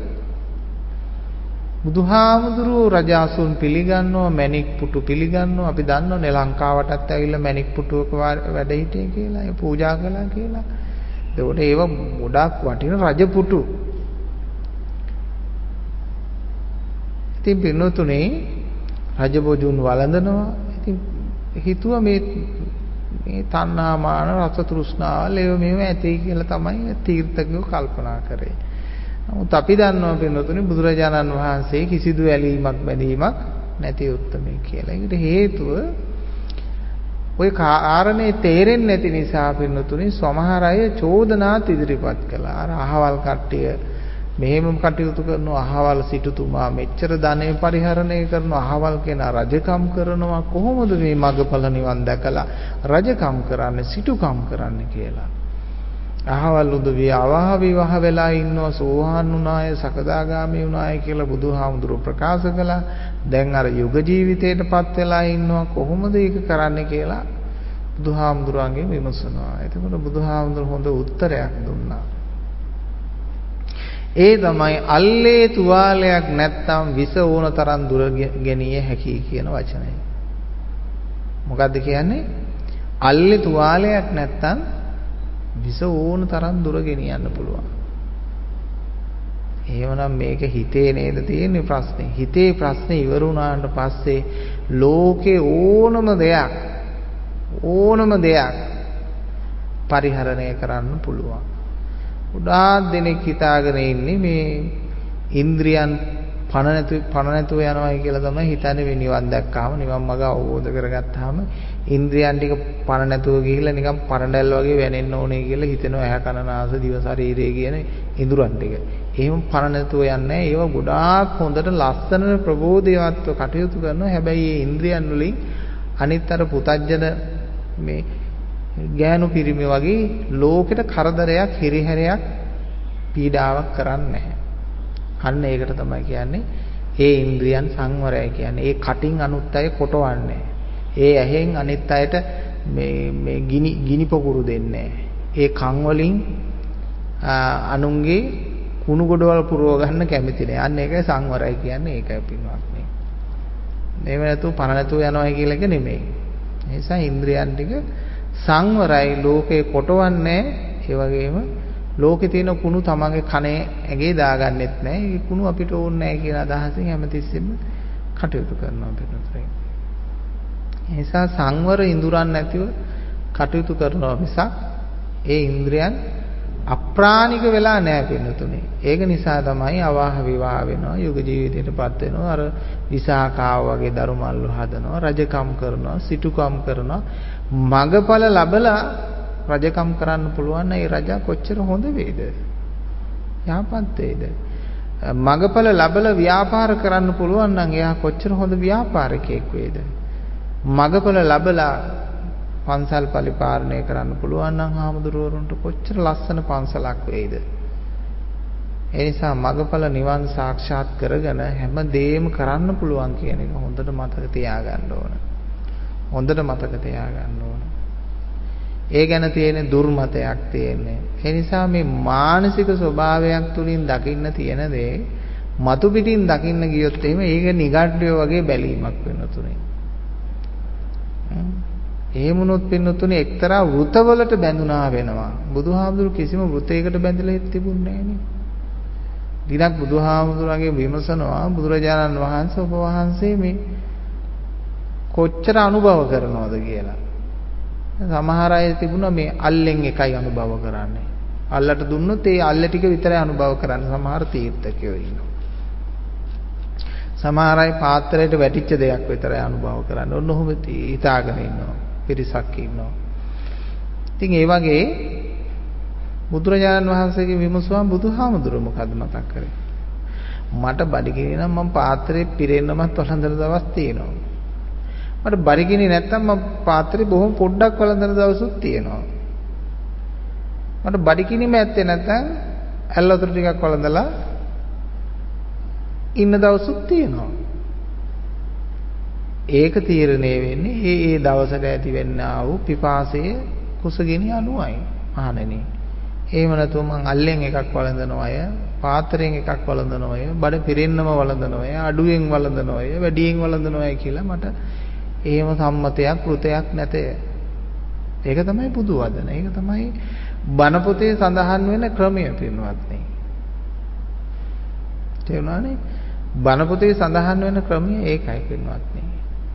බුදුහාමුදුරුවෝ රජාසුන් පිළිගන්නවා, මණික් පුටු පිළිගන්නවා. අපි දන්නවනේ ලංකාවටත් ඇවිල්ලා මණික් පුටුවක වැඩ හිටියේ කියලා, ඒ පූජා කළා කියලා. ඒකට ඒව ගොඩක් වටින රජපුටු. ඉතින් පින්නතුනේ රජබොජුන් වළඳනවා. ඉතින් හිතුවා මේ තණ්හා මාන රස තෘෂ්ණාවල් ඒව මේව ඇති කියලා තමයි තීර්ථකයෝ කල්පනා කරේ. නමුත් අපි දන්නවා පින්නතුනේ බුදුරජාණන් වහන්සේ කිසිදු ඇලීමක් බැඳීමක් නැති උත්තමයි කියලා. ඒකට හේතුව ඔය කාරණේ තේරෙන්නේ නැති නිසා පින්නතුනේ සමහර අය චෝදනාත් ඉදිරිපත් කළා. අර අහවල් කට්ටිය මෙහෙම කටයුතු කරන අහවල් සිටුතුමා මෙච්චර ධනෙ පරිහරණය කරන අහවල් කෙනා රජකම් කරනවා, කොහොමද මේ මගපල නිවන් දැකලා රජකම් කරන්නේ, සිටුකම් කරන්නේ කියලා. අහවල් උදවිය අවහ විවාහ වෙලා ඉන්නවා, සෝවාන් වුණාය, සකදාගාමී වුණාය කියලා බුදුහාමුදුරුවෝ ප්‍රකාශ කළා. දැන් අර යුග ජීවිතයටපත් වෙලා ඉන්නවා, කොහොමද ඒක කරන්නේ කියලා බුදුහාමුදුරුවන්ගෙන් විමසනවා. එතකොට බුදුහාමුදුරුවෝ හොඳ උත්තරයක් දුන්නා. ඒ තමයි අල්ලේ තුවාලයක් නැත්තම් විස ඕන තරම් දුර ගෙනිය හැකි කියන වචනය. මොකද්ද කියන්නේ? අල්ලේ තුවාලයක් නැත්තම් විස ඕන තරම් දුර ගෙනියන්න පුළුවන්. එහෙමනම් මේක හිතේ නේද තියෙන්නේ ප්‍රශ්නේ. හිතේ ප්‍රශ්නේ ඉවර වුණාට පස්සේ ලෝකේ ඕනම දෙයක් පරිහරණය කරන්න පුළුවන්. උඩාක් දෙනෙක් හිතාගෙන ඉන්නේ මේ ඉන්ද්‍රියන් පණ නැතුව යනවායි කියලා තමයි හිතන්නේ. මේ නිවන් දැක්කාම, නිවන් මඟ අවබෝධ කරගත්තාම ඉන්ද්‍රියන් ටික පණ නැතුව ගිහිල්ලා නිකන් පරඬැල් වගේ වැනෙන්න ඕනේ කියලා හිතෙනවා. ඇහැ කන නාසය දිව ශරීරය කියන ඉඳුරන් ටික. එහෙම පණ නැතුව යන්නේ නැහැ. ඒවා ගොඩාක් හොඳට ලස්සන ප්‍රබෝධයවත්ව කටයුතු කරනවා. හැබැයි මේ ඉන්ද්‍රියන් වලින් අනිත් අර පුතජන මේ ගෑනු පිරිමි වගේ ලෝකෙට කරදරයක්, හිරිහැරයක්, පීඩාවක් කරන්නේ නැහැ. අන්න ඒකට තමයි කියන්නේ ඒ ඉන්ද්‍රියන් සංවරය කියන්නේ. ඒ කටින් අනුත් අය කොටවන්නේ. ඒ ඇහෙන් අනිත් අයට මේ ගිනි පොකුරු දෙන්නේ. ඒ කන් වලින් අනුන්ගේ කුණු ගොඩවල් පුරව ගන්න කැමති නෑ. අන්න ඒකයි සංවරය කියන්නේ. ඒකයි පින්වත්නි. මේව නැතුව පණ නැතුව යනවා කියන එක නෙමෙයි. ඒ නිසා ඉන්ද්‍රියන් ටික සංවරයි, ලෝකේ කොටවන්නේ. ඒ වගේම ලෝකේ තියෙන කුණු තමන්ගේ කනේ ඇගේ දාගන්නෙත් නැහැ. ඒ කුණු අපිට ඕනේ නැහැ කියන අදහසින් හැමතිස්සෙම කටයුතු කරනවා පිටුතරේ. ඒ නිසා සංවර ඉඳුරන් නැතිව කටයුතු කරනවා මිසක් ඒ ඉන්ද්‍රයන් අප්‍රාණික වෙලා නැහැ පිටුතුනේ. ඒක නිසා තමයි අවාහ විවාහ වෙනවා, යුග ජීවිතයටපත් වෙනවා, අර විසාකාව වගේ දරුමල්ලු හදනවා, රජකම් කරනවා, සිටුකම් කරනවා. මගපල ලැබලා රජකම් කරන්න පුළුවන් නම් ඒ රජා කොච්චර හොඳ වේද? යහපත් වේද? මගපල ලැබලා ව්‍යාපාර කරන්න පුළුවන් නම් එයා කොච්චර හොඳ ව්‍යාපාරිකයෙක් වේද? මගපල ලැබලා පන්සල් පරිපාලනය කරන්න පුළුවන් නම් හාමුදුරුවරුන්ට කොච්චර ලස්සන පන්සලක් වේද? ඒ නිසා මගපල නිවන් සාක්ෂාත් කරගෙන හැම දෙයක්ම කරන්න පුළුවන් කියන එක හොඳට මතක තියාගන්න ඕන. හොඳට මතක තියාගන්න ඕන. ඒ ගැන තියෙන දුර්මතයක් තියෙන්නේ. ඒ නිසා මේ මානසික ස්වභාවයක් තුලින් දකින්න තියෙන දේ මතු පිටින් දකින්න ගියොත් එහෙම ඒක නිගඩ්ඩය වගේ බැලීමක් වෙන තුනේ. එහෙමුණොත් පින්නතුනේ එක්තරා වෘතවලට බැඳුනා වෙනවා. බුදුහාමුදුරු කිසිම වෘතයකට බැඳලා තිබුණේ නැහැ නේ. දිනක් බුදුහාමුදුරන්ගේ විමසනවා බුදුරජාණන් වහන්සේ ඔබ වහන්සේ මේ කොච්චර අනුභව කරනවද කියලා. සමහර අය තිබුණා මේ අල්ලෙන් එකයි අනුභව කරන්නේ. අල්ලට දුන්නොත් ඒ අල්ල ටික විතරයි අනුභව කරන්නේ. සමහර තීර්ථකයෝ ඉන්නවා. සමහර අය පාත්‍රයට වැටිච්ච දෙයක් විතරයි අනුභව කරන්නේ. ඔන්න ඔහොම හිතාගෙන ඉන්නවා. පිරිසක් ඉන්නවා. ඉතින් ඒ වගේ බුදුරජාණන් වහන්සේගේ විමසුවම බුදුහාමුදුරුවෝ මොකද්ද මතක් කරේ? මට බඩගිනි නම් මම පාත්‍රේ පිරෙන්නමත් වළඳන දවස් තියෙනවා. මට බඩගිනි නැත්තම් මම පාත්‍රේ බොහොම පොඩ්ඩක් වළඳන දවසුත් තියෙනවා. මට බඩගිනිම ඇත්තේ නැත්තම් ඇල් වතුර ටිකක් වළඳලා ඉන්න දවසුත් තියෙනවා. ඒක තීරණය වෙන්නේ ඒ දවසට ඇති වෙන්නා වූ පිපාසයේ කුසගිනි අනුවයි මහණෙනි. එහෙම නැතුව මං අල්ලෙන් එකක් වළඳනවා අය, පාත්‍රයෙන් එකක් වළඳනවා අය, බඩ පිරෙන්නම වළඳනවා අය, අඩුවෙන් වළඳනවා අය, වැඩියෙන් වළඳනවා අය කියලා මට එහෙම සම්මතයක් කෘතයක් නැතේ. ඒක තමයි බුදු වදන. ඒක තමයි බණ පොතේ සඳහන් වෙන ක්‍රමය පින්වත්නි. තේරුණානේ? බණ පොතේ සඳහන් වෙන ක්‍රමය ඒකයි පින්වත්නි.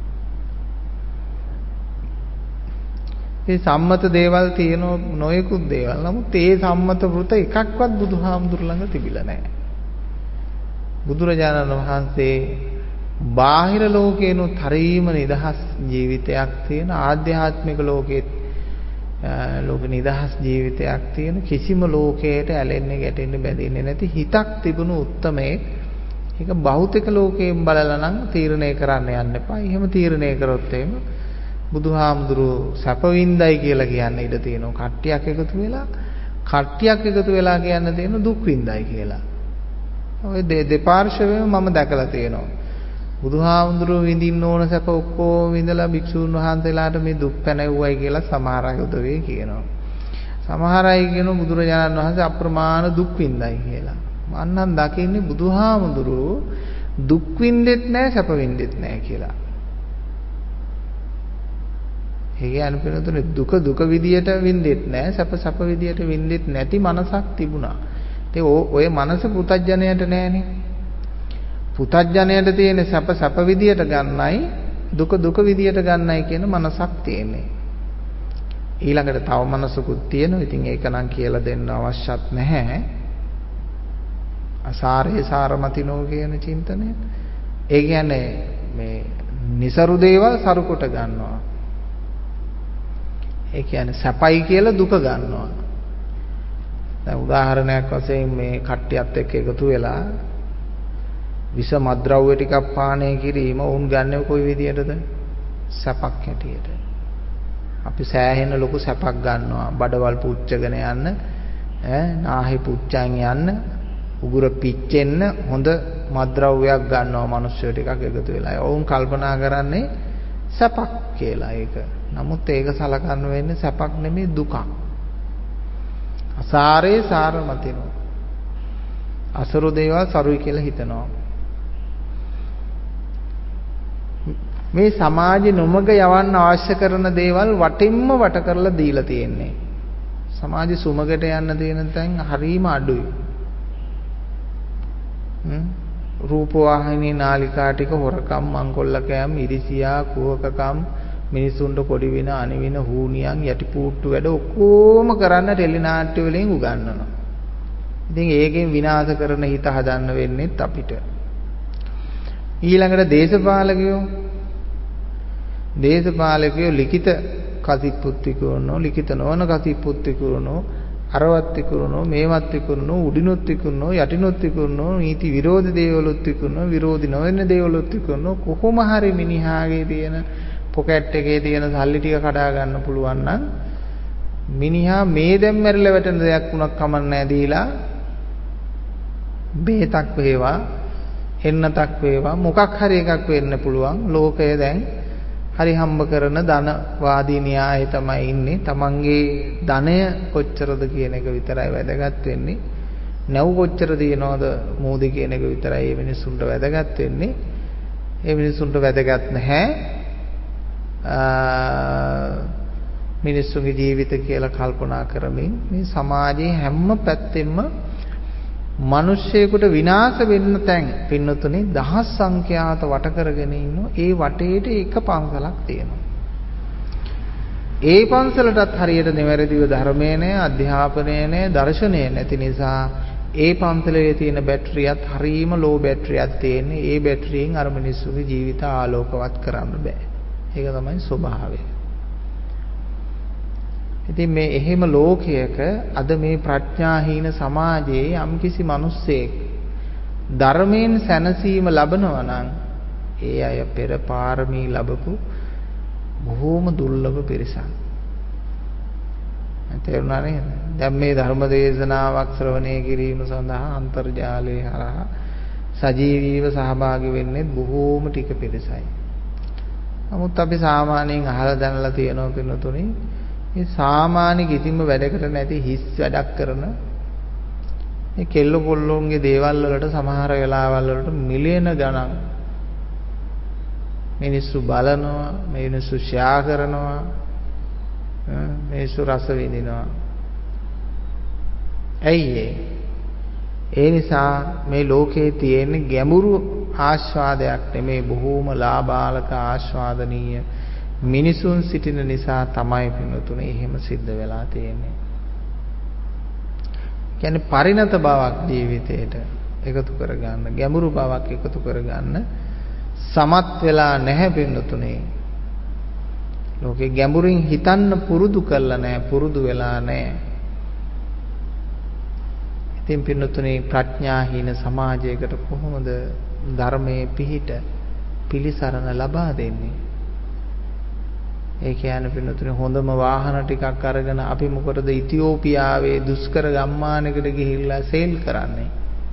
මේ සම්මත දේවල් තියෙන නොයෙකුත් දේවල්. නමුත් ඒ සම්මත වෘත එකක්වත් බුදුහාමුදුර ළඟ තිබිලා නැහැ. බුදුරජාණන් වහන්සේ බාහිර ලෝකේනොත් හරීම නිදහස් ජීවිතයක් තියෙන ආධ්‍යාත්මික ලෝකයේ ලෝක නිදහස් ජීවිතයක් තියෙන කිසිම ලෝකයකට ඇලෙන්නේ ගැටෙන්නේ බැඳෙන්නේ නැති හිතක් තිබුණු උත්තමයේ ඒක භෞතික ලෝකයෙන් බලලා නම් තීරණය කරන්න යන්න එපා. එහෙම තීරණය කරොත් එහෙම බුදුහාමුදුරුවෝ සැපවින්දයි කියලා කියන්න ඉඩ තියෙනවා. කට්ටියක් එකතු වෙලා කියන්න තියෙන දුක් වින්දයි කියලා. ඔය දෙපාර්ශ්වයෙන්ම මම දැකලා තියෙනවා. බුදුහාමුදුරුවෝ විඳින්න ඕන සැප ඔක්කොම විඳලා භික්ෂුන් වහන්සේලාට මේ දුක් පැනෙව්වයි කියලා සමහර අය උදවේ කියනවා. සමහර අය කියනවා බුදුරජාණන් වහන්සේ අප්‍රමාණ දුක් විඳයි කියලා. මම නම් දකින්නේ බුදුහාමුදුරුවෝ දුක් විඳෙත් නැහැ සැප විඳෙත් නැහැ කියලා. ඒ කියන්නේ පිළිතුරේ දුක විදියට විඳෙත් නැහැ සැප විදියට විඳෙත් නැති මනසක් තිබුණා. ඒ ඔය මනස පුතඥයට නැහැනේ. පුතඥයට තියෙන සැප විදියට ගන්නයි දුක විදියට ගන්නයි කියන මනසක් තියෙන්නේ. ඊළඟට තව මනසකුත් තියෙනවා. ඉතින් ඒක නම් කියලා දෙන්න අවශ්‍යත් නැහැ. අසාරේ සාරමතිනෝ කියන චින්තනය. ඒ කියන්නේ මේ નિසරු දේවල් සරු කොට ගන්නවා. ඒ කියන්නේ සැපයි කියලා දුක ගන්නවා. දැන් උදාහරණයක් වශයෙන් මේ කට්ටියත් එක්ක එකතු වෙලා විස මද්ද්‍රව්‍ය ටිකක් පානය කිරීම උන් ගන්නේ කොයි විදියටද? සැපක් හැටියට. අපි සෑහෙන ලොකු සැපක් ගන්නවා. බඩවල් පුච්චගෙන යන්න, නාහි පුච්චන් යන්න, උගුර පිච්චෙන්න හොඳ මද්ද්‍රව්‍යයක් ගන්නවා මිනිස්සු ටිකක් එකතු වෙලා. ඔවුන් කල්පනා කරන්නේ සැපක් කියලා ඒක. නමුත් ඒක සලකන්න වෙන්නේ සැපක් නෙමෙයි දුකක්. අසාරේ සාරමතිනෝ. අසරු දේවල් සරුයි කියලා හිතනවා. මේ සමාජෙ නොමග යවන්න අවශ්‍ය කරන දේවල් වටින්ම වට කරලා දීලා තියෙන්නේ. සමාජෙ සුමගට යන්න තියෙන තැන් හරීම අඩුයි. රූපවාහිනී නාලිකා ටික හොරකම් මංකොල්ලකෑම් ඉරිසියා කුහකකම් මිනිසුන්ට කොඩි වින අනිවින හූනියන් යටිපූට්ටු වැඩ ඔක්කොම කරන්න ටෙලි නාට්‍ය වලින් උගන්වනවා. ඉතින් ඒකෙන් විනාශ කරන හිත හදන්න වෙන්නේත් අපිට. ඊළඟට දේශපාලකයෝ ලිඛිත කතිපුත්ති කරනෝ ලිඛිත නොවන කතිපුත්ති කරනෝ අරවත් විකුණනෝ මේවත් විකුණනෝ උඩිනොත් විකුණනෝ යටිනොත් විකුණනෝ නීති විරෝධී දේවලුත් විකුණනෝ විරෝධී නොවන දේවලුත් විකුණනෝ කොහොම හරි මිනිහාගේ තියෙන පොකට් එකේ තියෙන සල්ලි ටික කඩා ගන්න පුළුවන් නම් මිනිහා මේ දැන් මැරිලා වැටෙන දෙයක් වුණක් කමක් නැහැ දීලා බේතක් වේවා එන්නතක් වේවා මොකක් හරි එකක් වෙන්න පුළුවන්. ලෝකය දැන් හරි හම්බ කරන ධනවාදී න්‍යායය තමයි ඉන්නේ. තමන්ගේ ධනය කොච්චරද කියන එක විතරයි වැදගත් වෙන්නේ. නැව් කොච්චර දිනනවද මෝදි කියන එක විතරයි මේ මිනිස්සුන්ට වැදගත් වෙන්නේ. ඒ මිනිස්සුන්ට වැදගත් නැහැ මිනිස්සුගේ ජීවිත කියලා කල්පනා කරමින් මේ සමාජයේ හැම පැත්තෙම මිනිස්සෙකුට විනාශ වෙන්න තැන් පින්නතුනේ දහස් සංඛ්‍යාත වට කරගෙන ඉන්න ඒ වටේට එක පන්සලක් තියෙනවා. ඒ පන්සලටත් හරියට නිවැරදිව ධර්මයේ නැහැ, අධ්‍යාපනයේ නැහැ, දර්ශනයේ නැති නිසා ඒ පන්සලේ තියෙන බැටරියත් හරීම ලෝ බැටරියක් තියෙන්නේ. ඒ බැටරියෙන් අර මිනිස්සුගේ ජීවිත ආලෝකවත් කරන්න බෑ. ඒක තමයි ස්වභාවය. ඉතින් මේ එහෙම ලෝකයක අද මේ ප්‍රඥාහීන සමාජයේ යම්කිසි මිනිස්සෙක් ධර්මයෙන් සැනසීම ලබනවා නම් ඒ අය පෙර පාරමී ලැබපු බොහෝම දුර්ලභ පිරිසක්. තේරුණා නේද? දැන් මේ ධර්ම දේශනාවක් ශ්‍රවණය කිරීම සඳහා අන්තර්ජාලය හරහා සජීවීව සහභාගී වෙන්නේ බොහෝම ටික පිරිසයි. නමුත් අපි සාමාන්‍යයෙන් අහලා දැනලා තියෙනවා පින්නතුනේ මේ සාමාන්‍ය කිසිම වැඩකට නැති හිස් වැඩක් කරන මේ කෙල්ල කොල්ලොන්ගේ දේවල් වලට සමහර වෙලාවල් වලට මිලියන ගණන් මිනිස්සු බලනවා, මිනිස්සු ෂෙයා කරනවා, මිනිස්සු රස විඳිනවා. ඇයි ඒ නිසා මේ ලෝකේ තියෙන ගැඹුරු ආස්වාදයක් නෙමේ, බොහෝම ලාබාලක ආස්වාදනීය මිනිසුන් සිටින නිසා තමයි පින්වතුනේ එහෙම සිද්ධ වෙලා තියෙන්නේ. කියන්නේ පරිණත බවක් ජීවිතේට එකතු කරගන්න, ගැඹුරු බවක් එකතු කරගන්න සමත් වෙලා නැහැ පින්වතුනේ. ලෝකේ ගැඹුරින් හිතන්න පුරුදු කරලා නැහැ, පුරුදු වෙලා නැහැ. ඉතින් පින්වතුනේ ප්‍රඥාහීන සමාජයකට කොහොමද ධර්මයේ පිහිට පිළිසරණ ලබා දෙන්නේ? ඒ කියන්නේ පින්නතුනේ හොඳම වාහන ටිකක් අරගෙන අපි මොකටද ඉතියෝපියාවේ දුෂ්කර ගම්මානයකට ගිහිල්ලා සේල් කරන්නේ?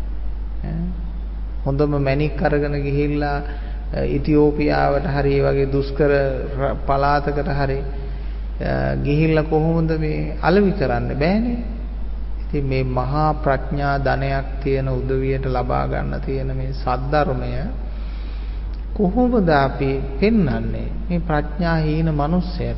හොඳම මැණික් අරගෙන ගිහිල්ලා ඉතියෝපියාවට හරි වගේ දුෂ්කර පළාතකට හරි ගිහිල්ලා කොහොමද මේ අලෙවි කරන්න බෑනේ. ඉතින් මේ මහා ප්‍රඥා ධනයක් තියෙන උදවියට ලබා ගන්න තියෙන මේ සද්ධර්මය කොහොමද අපි පෙන්වන්නේ මේ ප්‍රඥාහීන මිනිස්සයට?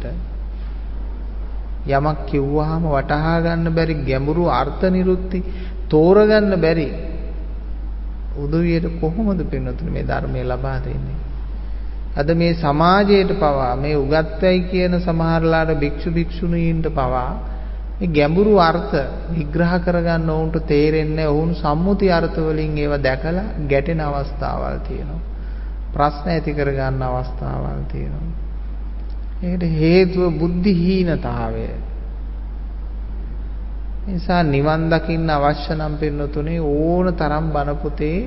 යමක් කිව්වහම වටහා ගන්න බැරි ගැඹුරු අර්ථ නිරුක්ති තෝරගන්න බැරි උදවියට කොහොමද පින්නතුනේ මේ ධර්මය ලබා දෙන්නේ? අද මේ සමාජයට පවා මේ උගත්වයි කියන සමහරලාට භික්ෂු භික්ෂුණීන්ට පවා මේ ගැඹුරු අර්ථ විග්‍රහ කරගන්න ඕන්ට තේරෙන්නේ ඔවුන් සම්මුති අර්ථ වලින් ඒවා දැකලා ගැටෙන අවස්ථාවල් තියෙනවා. ප්‍රශ්න ඇති කර ගන්න අවස්ථාවල් තියෙනවා. ඒකට හේතුව බුද්ධිහීනතාවය. නිසා නිවන් දකින්න අවශ්‍ය නම් පින්නතුනේ ඕන තරම් බණ පොතේ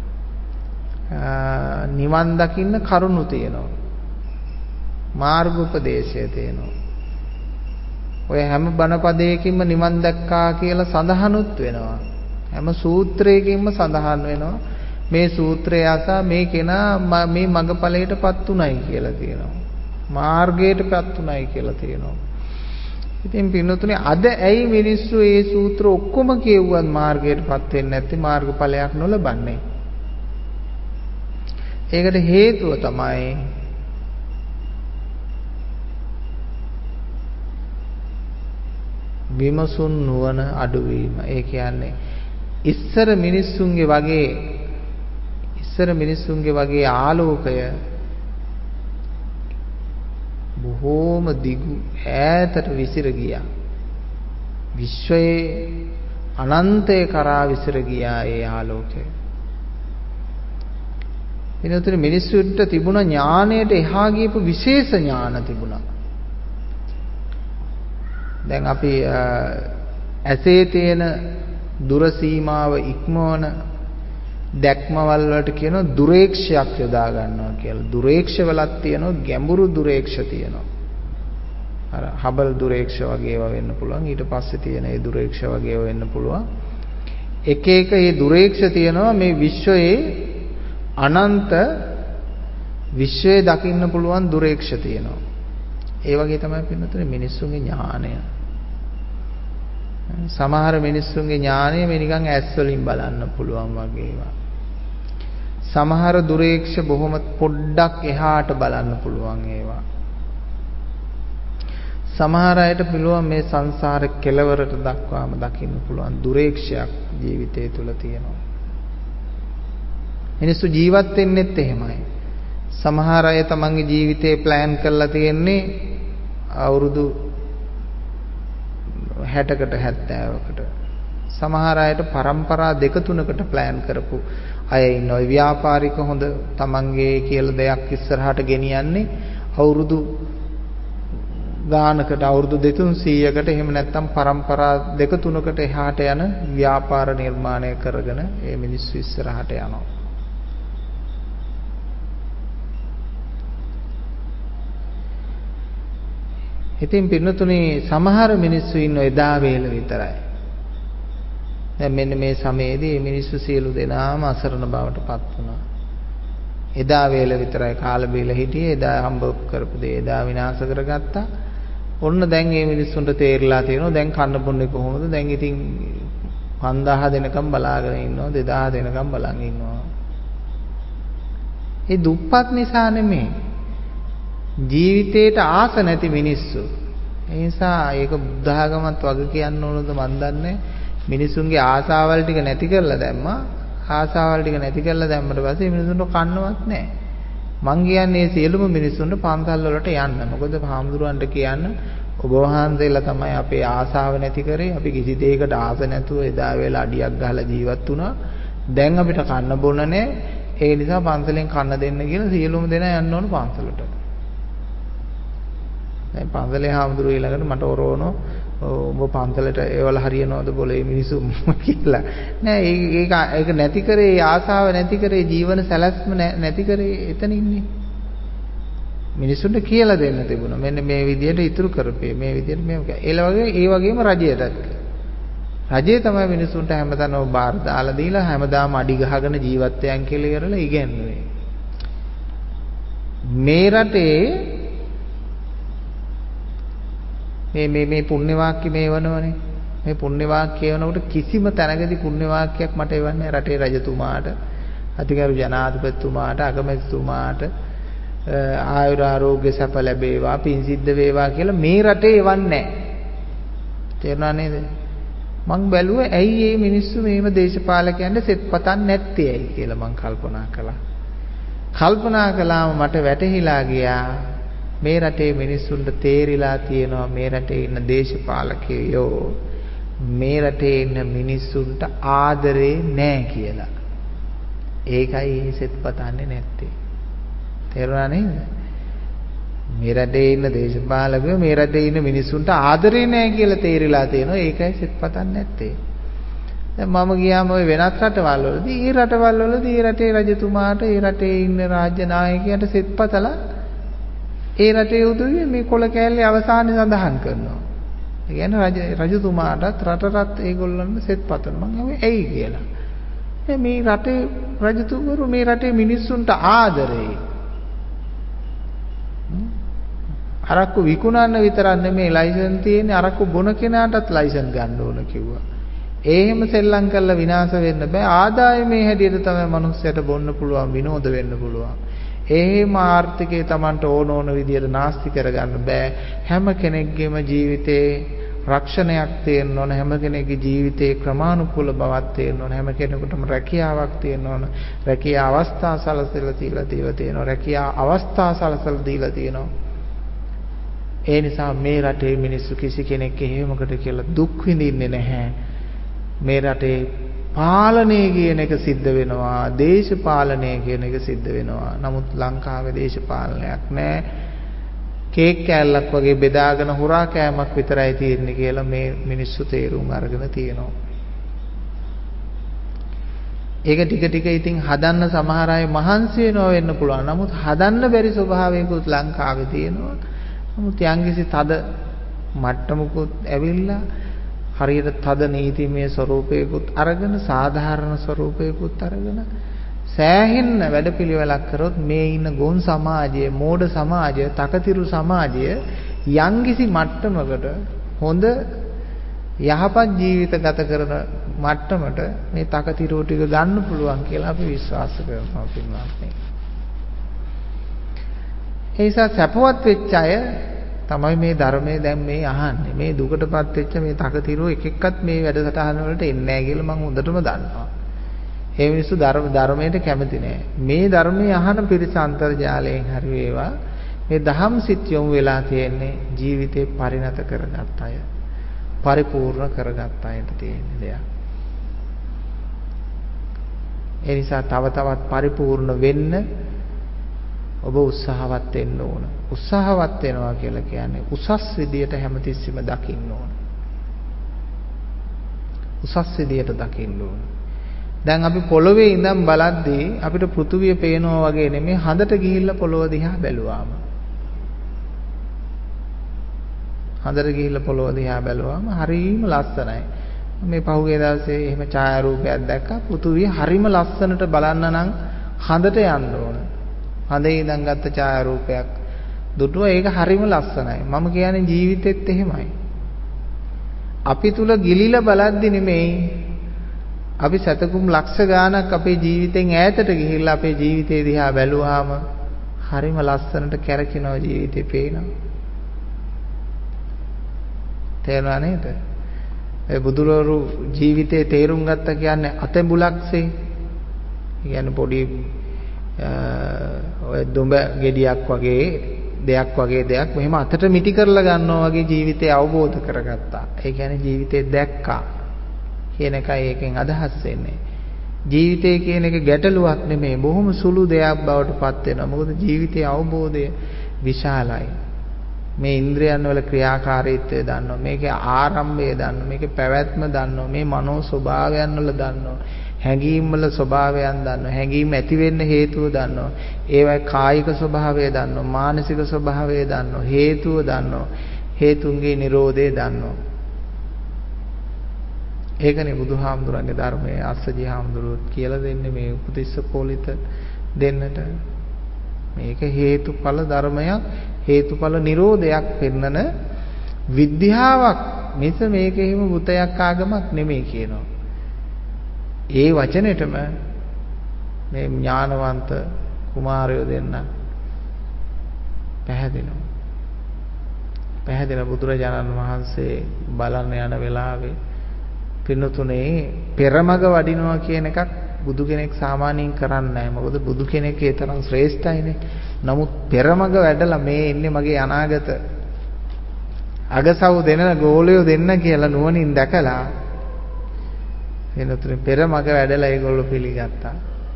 නිවන් දකින්න කරුණු තියෙනවා. මාර්ගෝපදේශය තියෙනවා. ඔය හැම බණ පදයකින්ම නිවන් දැක්කා කියලා සඳහනුත් වෙනවා. හැම සූත්‍රයකින්ම සඳහන් වෙනවා. මේ සූත්‍රය අසා මේ කෙනා මේ මගපලයටපත් උනායි කියලා තියෙනවා. මාර්ගයටපත් උනායි කියලා තියෙනවා. ඉතින් පින්නතුනේ අද ඇයි මිනිස්සු මේ සූත්‍ර ඔක්කොම කියුවත් මාර්ගයටපත් වෙන්නේ නැත්තේ, මාර්ගඵලයක් නොලබන්නේ? ඒකට හේතුව තමයි විමසුන් නුවණ අඩුවීම. ඒ කියන්නේ ඉස්සර මිනිස්සුන්ගේ වගේ ආලෝකය බොහෝම දිගු ඈතට විසිර ගියා. විශ්වයේ අනන්තය කරා විසිර ගියා ඒ ආලෝකය. එනතුනේ මිනිස්සුන්ට තිබුණ ඥාණයට එහා ගියපු විශේෂ ඥාන තිබුණා. දැන් අපි ඇසේ තියෙන දුර සීමාව ඉක්මවන දැක්මවල වලට කියනවා දුරේක්ෂයක් යොදා ගන්නවා කියලා. දුරේක්ෂ වලක් තියෙනවා, ගැඹුරු දුරේක්ෂ තියෙනවා. අර හබල් දුරේක්ෂ වගේ ඒවා වෙන්න පුළුවන්. ඊට පස්සේ තියෙන ඒ දුරේක්ෂ වගේ ඒවා වෙන්න පුළුවන්. එක එක ඒ දුරේක්ෂ තියෙනවා මේ විශ්වයේ අනන්ත විශ්වයේ දකින්න පුළුවන් දුරේක්ෂ තියෙනවා. ඒ වගේ තමයි පින්නතුනේ මිනිස්සුන්ගේ ඥානය. සමහර මිනිස්සුන්ගේ ඥානය මේ නිකන් ඇස් වලින් බලන්න පුළුවන් වගේ ඒවා. සමහර දුරේක්ෂ බොහොම පොඩ්ඩක් එහාට බලන්න පුළුවන් ඒවා. සමහර අයට පුළුවන් මේ සංසාර කෙලවරට දක්වාම දකින්න පුළුවන් දුරේක්ෂයක් ජීවිතය තුළ තියෙනවා. මිනිස්සු ජීවත් වෙන්නෙත් එහෙමයි. සමහර අය තමන්ගේ ජීවිතේ ප්ලෑන් කරලා තියෙන්නේ අවුරුදු 60කට 70කට. සමහර අයට પરම්පරා දෙක තුනකට ප්ලෑන් කරපු අය ඉන්නවා. ව්‍යාපාරික හොඳ තමන්ගේ කියලා දෙයක් ඉස්සරහට ගෙනියන්නේ අවුරුදු ගානකට අවුරුදු 200කට එහෙම නැත්නම් પરම්පරා දෙක තුනකට එහාට යන ව්‍යාපාර නිර්මාණය කරගෙන මේ මිනිස්සු ඉස්සරහට යනවා. ඉතින් පින්නතුනේ සමහර මිනිස්සු ඉන්න එදා වේල විතරයි. දැන් මෙන්න මේ සමයේදී මේ මිනිස්සු සියලු දෙනාම අසරණ බවට පත් වුණා. එදා වේල විතරයි කාලා බීලා හිටියේ. එදා හම්බ කරපු දේ එදා විනාශ කරගත්තා. ඔන්න දැන් මේ මිනිස්සුන්ට තේරිලා තියෙනවා දැන් කන්න බොන්නේ කොහොමද? දැන් ඉතින් 5000 දෙනකම් බලාගෙන ඉන්නවා 2000 දෙනකම් බලන් ඉන්නවා. ඒ දුප්පත් නිසා නෙමෙයි. ජීවිතේට ආස නැති මිනිස්සු. ඒ නිසා ඒක බුද්ධ ආගමත් වගේ කියන්න ඕනද මන් දන්නේ. මිනිසුන්ගේ ආසාවල් ටික නැති කරලා දැම්මා. ආසාවල් ටික නැති කරලා දැම්මට පස්සේ මිනිසුන්ට කන්නවත් නැහැ. මං කියන්නේ මේ සියලුම මිනිසුන්ට පන්සල් වලට යන්න. මොකද හාමුදුරුවන්ට කියන්න ඔබ වහන්සේලා තමයි අපේ ආසාව නැති කරේ. අපි කිසි දෙයකට ආස නැතුව එදා වෙලා අඩියක් ගහලා ජීවත් වුණා. දැන් අපිට කන්න බොන නැහැ. ඒ නිසා පන්සලෙන් කන්න දෙන්න කියලා සියලුම දෙනා යන්න ඕන පන්සලට. දැන් පන්සලේ හාමුදුරුවෝ ඊළඟට මට ඔරවනෝ ඔබ පන්සලට ඒවල හරියනවද બોලේ මිනිස්සු කියලා. නෑ ඒක නැති කරේ ආසාව නැති කරේ ජීවන සැලැස්ම නැති කරේ එතන ඉන්නේ. මිනිස්සුන්ට කියලා දෙන්න තිබුණා. මෙන්න මේ විදියට ඉතුරු කරපේ මේ විදියට මේ ඒ වගේම රජයටත්. රජය තමයි මිනිස්සුන්ට හැමදාම බාර දාලා දීලා හැමදාම අඩි ගහගෙන ජීවත්වයන් කියලා කරලා ඉගෙනුවේ. මේ රටේ මේ පුණ්‍ය වාක්‍ය මේ වනවනේ. මේ පුණ්‍ය වාක්‍ය කියනකොට කිසිම තැනකදී පුණ්‍ය වාක්‍යයක් මට එවන්නේ රටේ රජතුමාට, අධිකාරි ජනාධිපතිතුමාට, අගමැතිතුමාට ආයුර ආරෝග්‍ය සැප ලැබේවා, පින් සිද්ධ වේවා කියලා මේ රටේ එවන්නේ නැහැ. තේරුණා නේද? මං බැලුවා ඇයි මේ මිනිස්සු මේව දේශපාලකයන්ට සෙත් පතන් නැත්තේ ඇයි කියලා මං කල්පනා කළා. කල්පනා කළාම මට වැටහිලා ගියා මේ රටේ මිනිස්සුන්ට තේරිලා තියෙනවා මේ රටේ ඉන්න දේශපාලකයෝ මේ රටේ ඉන්න මිනිස්සුන්ට ආදරේ නැහැ කියලා. ඒකයි මේ සෙත් පතන්නේ නැත්තේ. තේරුණා නේද? මේ රටේ ඉන්න දේශපාලකයෝ මේ රටේ ඉන්න මිනිස්සුන්ට ආදරේ නැහැ කියලා තේරිලා තියෙනවා. ඒකයි සෙත් පතන්නේ නැත්තේ. දැන් මම ගියාම ওই වෙනත් රටවල් වලදී ඒ රටවල් වලදී ඒ රටේ රජතුමාට ඒ රටේ ඉන්න රාජ්‍ය නායකයන්ට සෙත් පතලා ඒ රටේ උදවිය මේ කොළ කෑල්ලේ අවසානයේ සඳහන් කරනවා. ඒ කියන්නේ රජතුමාටත් රටටත් ඒගොල්ලන්ට සෙත් පතනවා. මම ඇයි කියලා. මේ රටේ රජතුමරු මේ රටේ මිනිස්සුන්ට ආදරේ. අරක්කු විකුණන්න විතරක් නෙමෙයි ලයිසන් තියෙන්නේ අරක්කු බොන කෙනාටත් ලයිසන් ගන්න ඕන කිව්වා. එහෙම සෙල්ලම් කරලා විනාශ වෙන්න බෑ. ආදායමේ හැටියට තමයි මිනිස්සුන්ට බොන්න පුළුවන්, විනෝද වෙන්න පුළුවන්. එහෙම ආර්ථිකය Tamanට ඕන විදියට නාස්ති කරගන්න බෑ. හැම කෙනෙක්ගේම ජීවිතේ රක්ෂණයක් තියෙන්න ඕන. හැම කෙනෙකුගේ ජීවිතේ ක්‍රමානුකූල බවක් තියෙන්න ඕන. හැම කෙනෙකුටම රැකියාවක් තියෙන්න ඕන. රැකියා අවස්ථා සලසලා දීලා තියෙනවා. රැකියා අවස්ථා සලසලා දීලා තියෙනවා. ඒ නිසා මේ රටේ මිනිස්සු කිසි කෙනෙක් එහෙමකට කියලා දුක් විඳින්නේ නැහැ. මේ රටේ පාලනය කියන එක සිද්ධ වෙනවා, දේශපාලනය කියන එක සිද්ධ වෙනවා. නමුත් ලංකාවේ දේශපාලනයක් නැහැ. කේක් කෑල්ලක් වගේ බෙදාගෙන හොරා කෑමක් විතරයි තියෙන්නේ කියලා මේ මිනිස්සු තේරුම් අරගෙන තියෙනවා. ඒක ටික ටික ඉතින් හදන්න සමහර අය මහන්සි වෙනවා වෙන්න පුළුවන්. නමුත් හදන්න බැරි ස්වභාවයකුත් ලංකාවේ තියෙනවා. නමුත් යම්කිසි තද මට්ටමකුත් ඇවිල්ලා හරියට තද නීතිමය ස්වરૂපයකුත් අරගෙන සාධාරණ ස්වરૂපයකුත් අරගෙන සෑහෙන්න වැඩපිළිවෙලක් කරොත් මේ ඉන්න ගොන් සමාජය, මෝඩ සමාජය, තකතිරු සමාජය යම්කිසි මට්ටමකට හොඳ යහපත් ජීවිත ගත කරන මට්ටමට මේ තකතිරෝ ටික ගන්න පුළුවන් කියලා අපි විශ්වාස කරනවා පින්වත්නි. ඒ නිසා සැපවත් වෙච්ච අය තමයි මේ ධර්මයේ දැන් මේ අහන්නේ. මේ දුකටපත් වෙච්ච මේ තකතිරෝ එක එක්කත් මේ වැඩසටහන වලට එන්නේ නැහැ කියලා මම හොඳටම දන්නවා. ඒ මිනිස්සු ධර්මයට කැමති නැහැ. මේ ධර්මයේ අහන පිරිස අන්තර්ජාලයෙන් හරි වේවා මේ දහම් සිත් යොමු වෙලා තියෙන්නේ ජීවිතේ පරිණත කරගත් අය. පරිපූර්ණ කරගත් අයට තියෙන දෙයක්. ඒ නිසා තව තවත් පරිපූර්ණ වෙන්න ඔබ උත්සාහවත් වෙන්න ඕන. උත්සාහවත් වෙනවා කියලා කියන්නේ උසස් විදියට හැමතිස්සෙම දකින්න ඕන. උසස් විදියට දකින්න ඕන. දැන් අපි පොළොවේ ඉඳන් බලද්දී අපිට පෘථුවිය පේනවා වගේ නෙමෙයි හඳට ගිහිල්ලා පොළොව දිහා බැලුවාම. හඳට ගිහිල්ලා පොළොව දිහා බැලුවාම හරිම ලස්සනයි. මේ පහුගිය දවසේ එහෙම ඡායාරූපයක් දැක්කා. පෘථුවිය හරිම ලස්සනට බලන්න නම් හඳට යන්න ඕන. හඳේ ඉඳන් ගත්ත ඡායාරූපයක් දුටුවා ඒක හරිම ලස්සනයි. මම කියන්නේ ජීවිතෙත් එහෙමයි. අපි තුල ගිලිලා බලද්දි නෙමෙයි අපි සතකුම් ලක්ෂ ගාණක් අපේ ජීවිතෙන් ඈතට ගිහිල්ලා අපේ ජීවිතේ දිහා බැලුවාම හරිම ලස්සනට කැරකිනවා ජීවිතේ පේනවා. තේරුණා නේද? ඒ බුදුරෝරු ජීවිතේ තේරුම් ගත්ත කියන්නේ අතඹුලක්සේ. කියන්නේ පොඩි ඔය දුඹ ගෙඩියක් වගේ දෙයක් මෙහෙම අතට මිටි කරලා ගන්නවා වගේ ජීවිතේ අවබෝධ කරගත්තා. ඒ කියන්නේ ජීවිතේ දැක්කා කියන එකයි ඒකෙන් අදහස් වෙන්නේ. ජීවිතය කියන එක ගැටලුවක් නෙමෙයි බොහොම සුළු දෙයක් බවට පත් වෙනවා. මොකද ජීවිතයේ අවබෝධය විශාලයි. මේ ඉන්ද්‍රයන් වල ක්‍රියාකාරීත්වය දන්නවා. මේකේ ආරම්භය දන්නවා. මේකේ පැවැත්ම දන්නවා. මේ මනෝ ස්වභාවයන් වල දන්නවා. හැඟීම් වල ස්වභාවයන් දන්නවා. හැඟීම් ඇති වෙන්න හේතුව දන්නවා. ඒවයි කායික ස්වභාවය දන්නවා. මානසික ස්වභාවය දන්නවා. හේතුව දන්නවා. හේතුන්ගේ නිරෝධය දන්නවා. ඒකනේ බුදුහාමුදුරන්ගේ ධර්මයේ අස්සජි හාමුදුරුවෝ කියලා දෙන්නේ මේ උපතිස්ස කෝලිත දෙන්නට. මේක හේතුඵල ධර්මයක්, හේතුඵල නිරෝධයක් පෙන්නන විද්‍යාවක්. මිස මේක එහෙම බුතයක් ආගමක් නෙමෙයි කියනවා. ඒ වචනෙටම මේ ඥානවන්ත කුමාරයෝ දෙන්න පැහැදින බුදුරජාණන් වහන්සේ බලන්න යන වෙලාවේ පින්නතුනේ පෙරමග වඩිනවා කියන එකක් බුදු කෙනෙක් සාමාන්‍යයෙන් කරන්නේ නැහැ. මොකද බුදු කෙනෙක් ඒ තරම් ශ්‍රේෂ්ඨයිනේ. නමුත් පෙරමග වැඩලා මේ ඉන්නේ මගේ අනාගත අගසව් දෙන ගෝලයෝ දෙන්න කියලා නුවණින් දැකලා එනතුනේ පෙරමග වැඩලා ඒගොල්ලෝ පිළිගත්තා.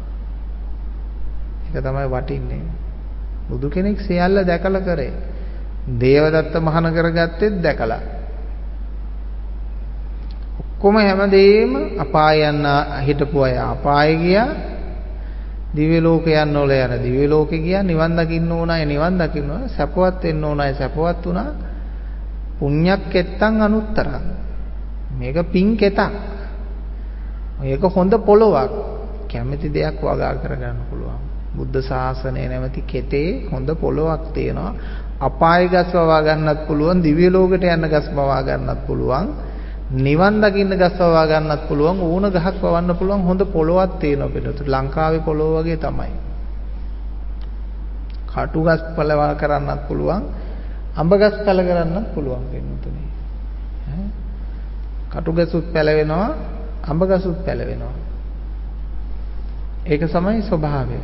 ඒක තමයි වටින්නේ. බුදු කෙනෙක් සියල්ල දැකලා කරේ. දේවදත්ත මහාන කරගත්තෙත් දැකලා. කොම හැමදේම අපාය යන හිටපු අය අපාය ගියා. දිව්‍ය ලෝකයන් වල යන දිව්‍ය ලෝකේ ගියා. නිවන් දකින්න ඕන අය නිවන් දකින්න ඕන. සැපවත් වෙන්න ඕන අය සැපවත් වුණා. පුඤ්ඤක්කෙත්තං අනුත්තරං. මේක පින්කෙතක්. මේක හොඳ පොළොවක්. කැමැති දෙයක් වගා කරගන්න පුළුවන්. බුද්ධ ශාසනය නැමැති කෙතේ හොඳ පොළොවක් තියෙනවා. අපාය ගස් වවා ගන්නත් පුළුවන්. දිව්‍ය ලෝකයට යන ගස් වවා ගන්නත් පුළුවන්. නිවන් දකින්න ගස් වවා ගන්නත් පුළුවන්. ඕන ගහක් වවන්න පුළුවන් හොඳ පොළොවක් තියෙනවා පිටත. ලංකාවේ පොළොව වගේ තමයි. කටු ගස් පළවා කරන්නත් පුළුවන්. අඹ ගස් පැල කරන්නත් පුළුවන් වෙනුතුනේ. කටු ගසුත් පැලවෙනවා. අඹ ගසුත් පැලවෙනවා. ඒක තමයි ස්වභාවය.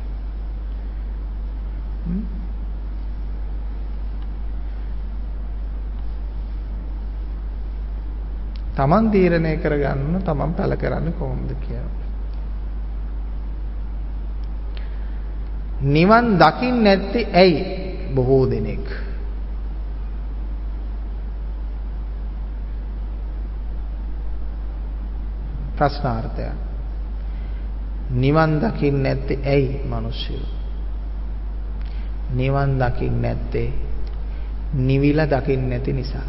තමන් තීරණය කරගන්න තමන් පැල කරන්නේ කොහොමද කියලා. නිවන් දකින්න නැත්තේ ඇයි? බොහෝ දෙනෙක් ප්‍රශ්නාර්ථය. නිවන් දකින්න නැත්තේ ඇයි මිනිස්සු? නිවන් දකින්න නැත්තේ නිවිලා දකින්න නැති නිසා.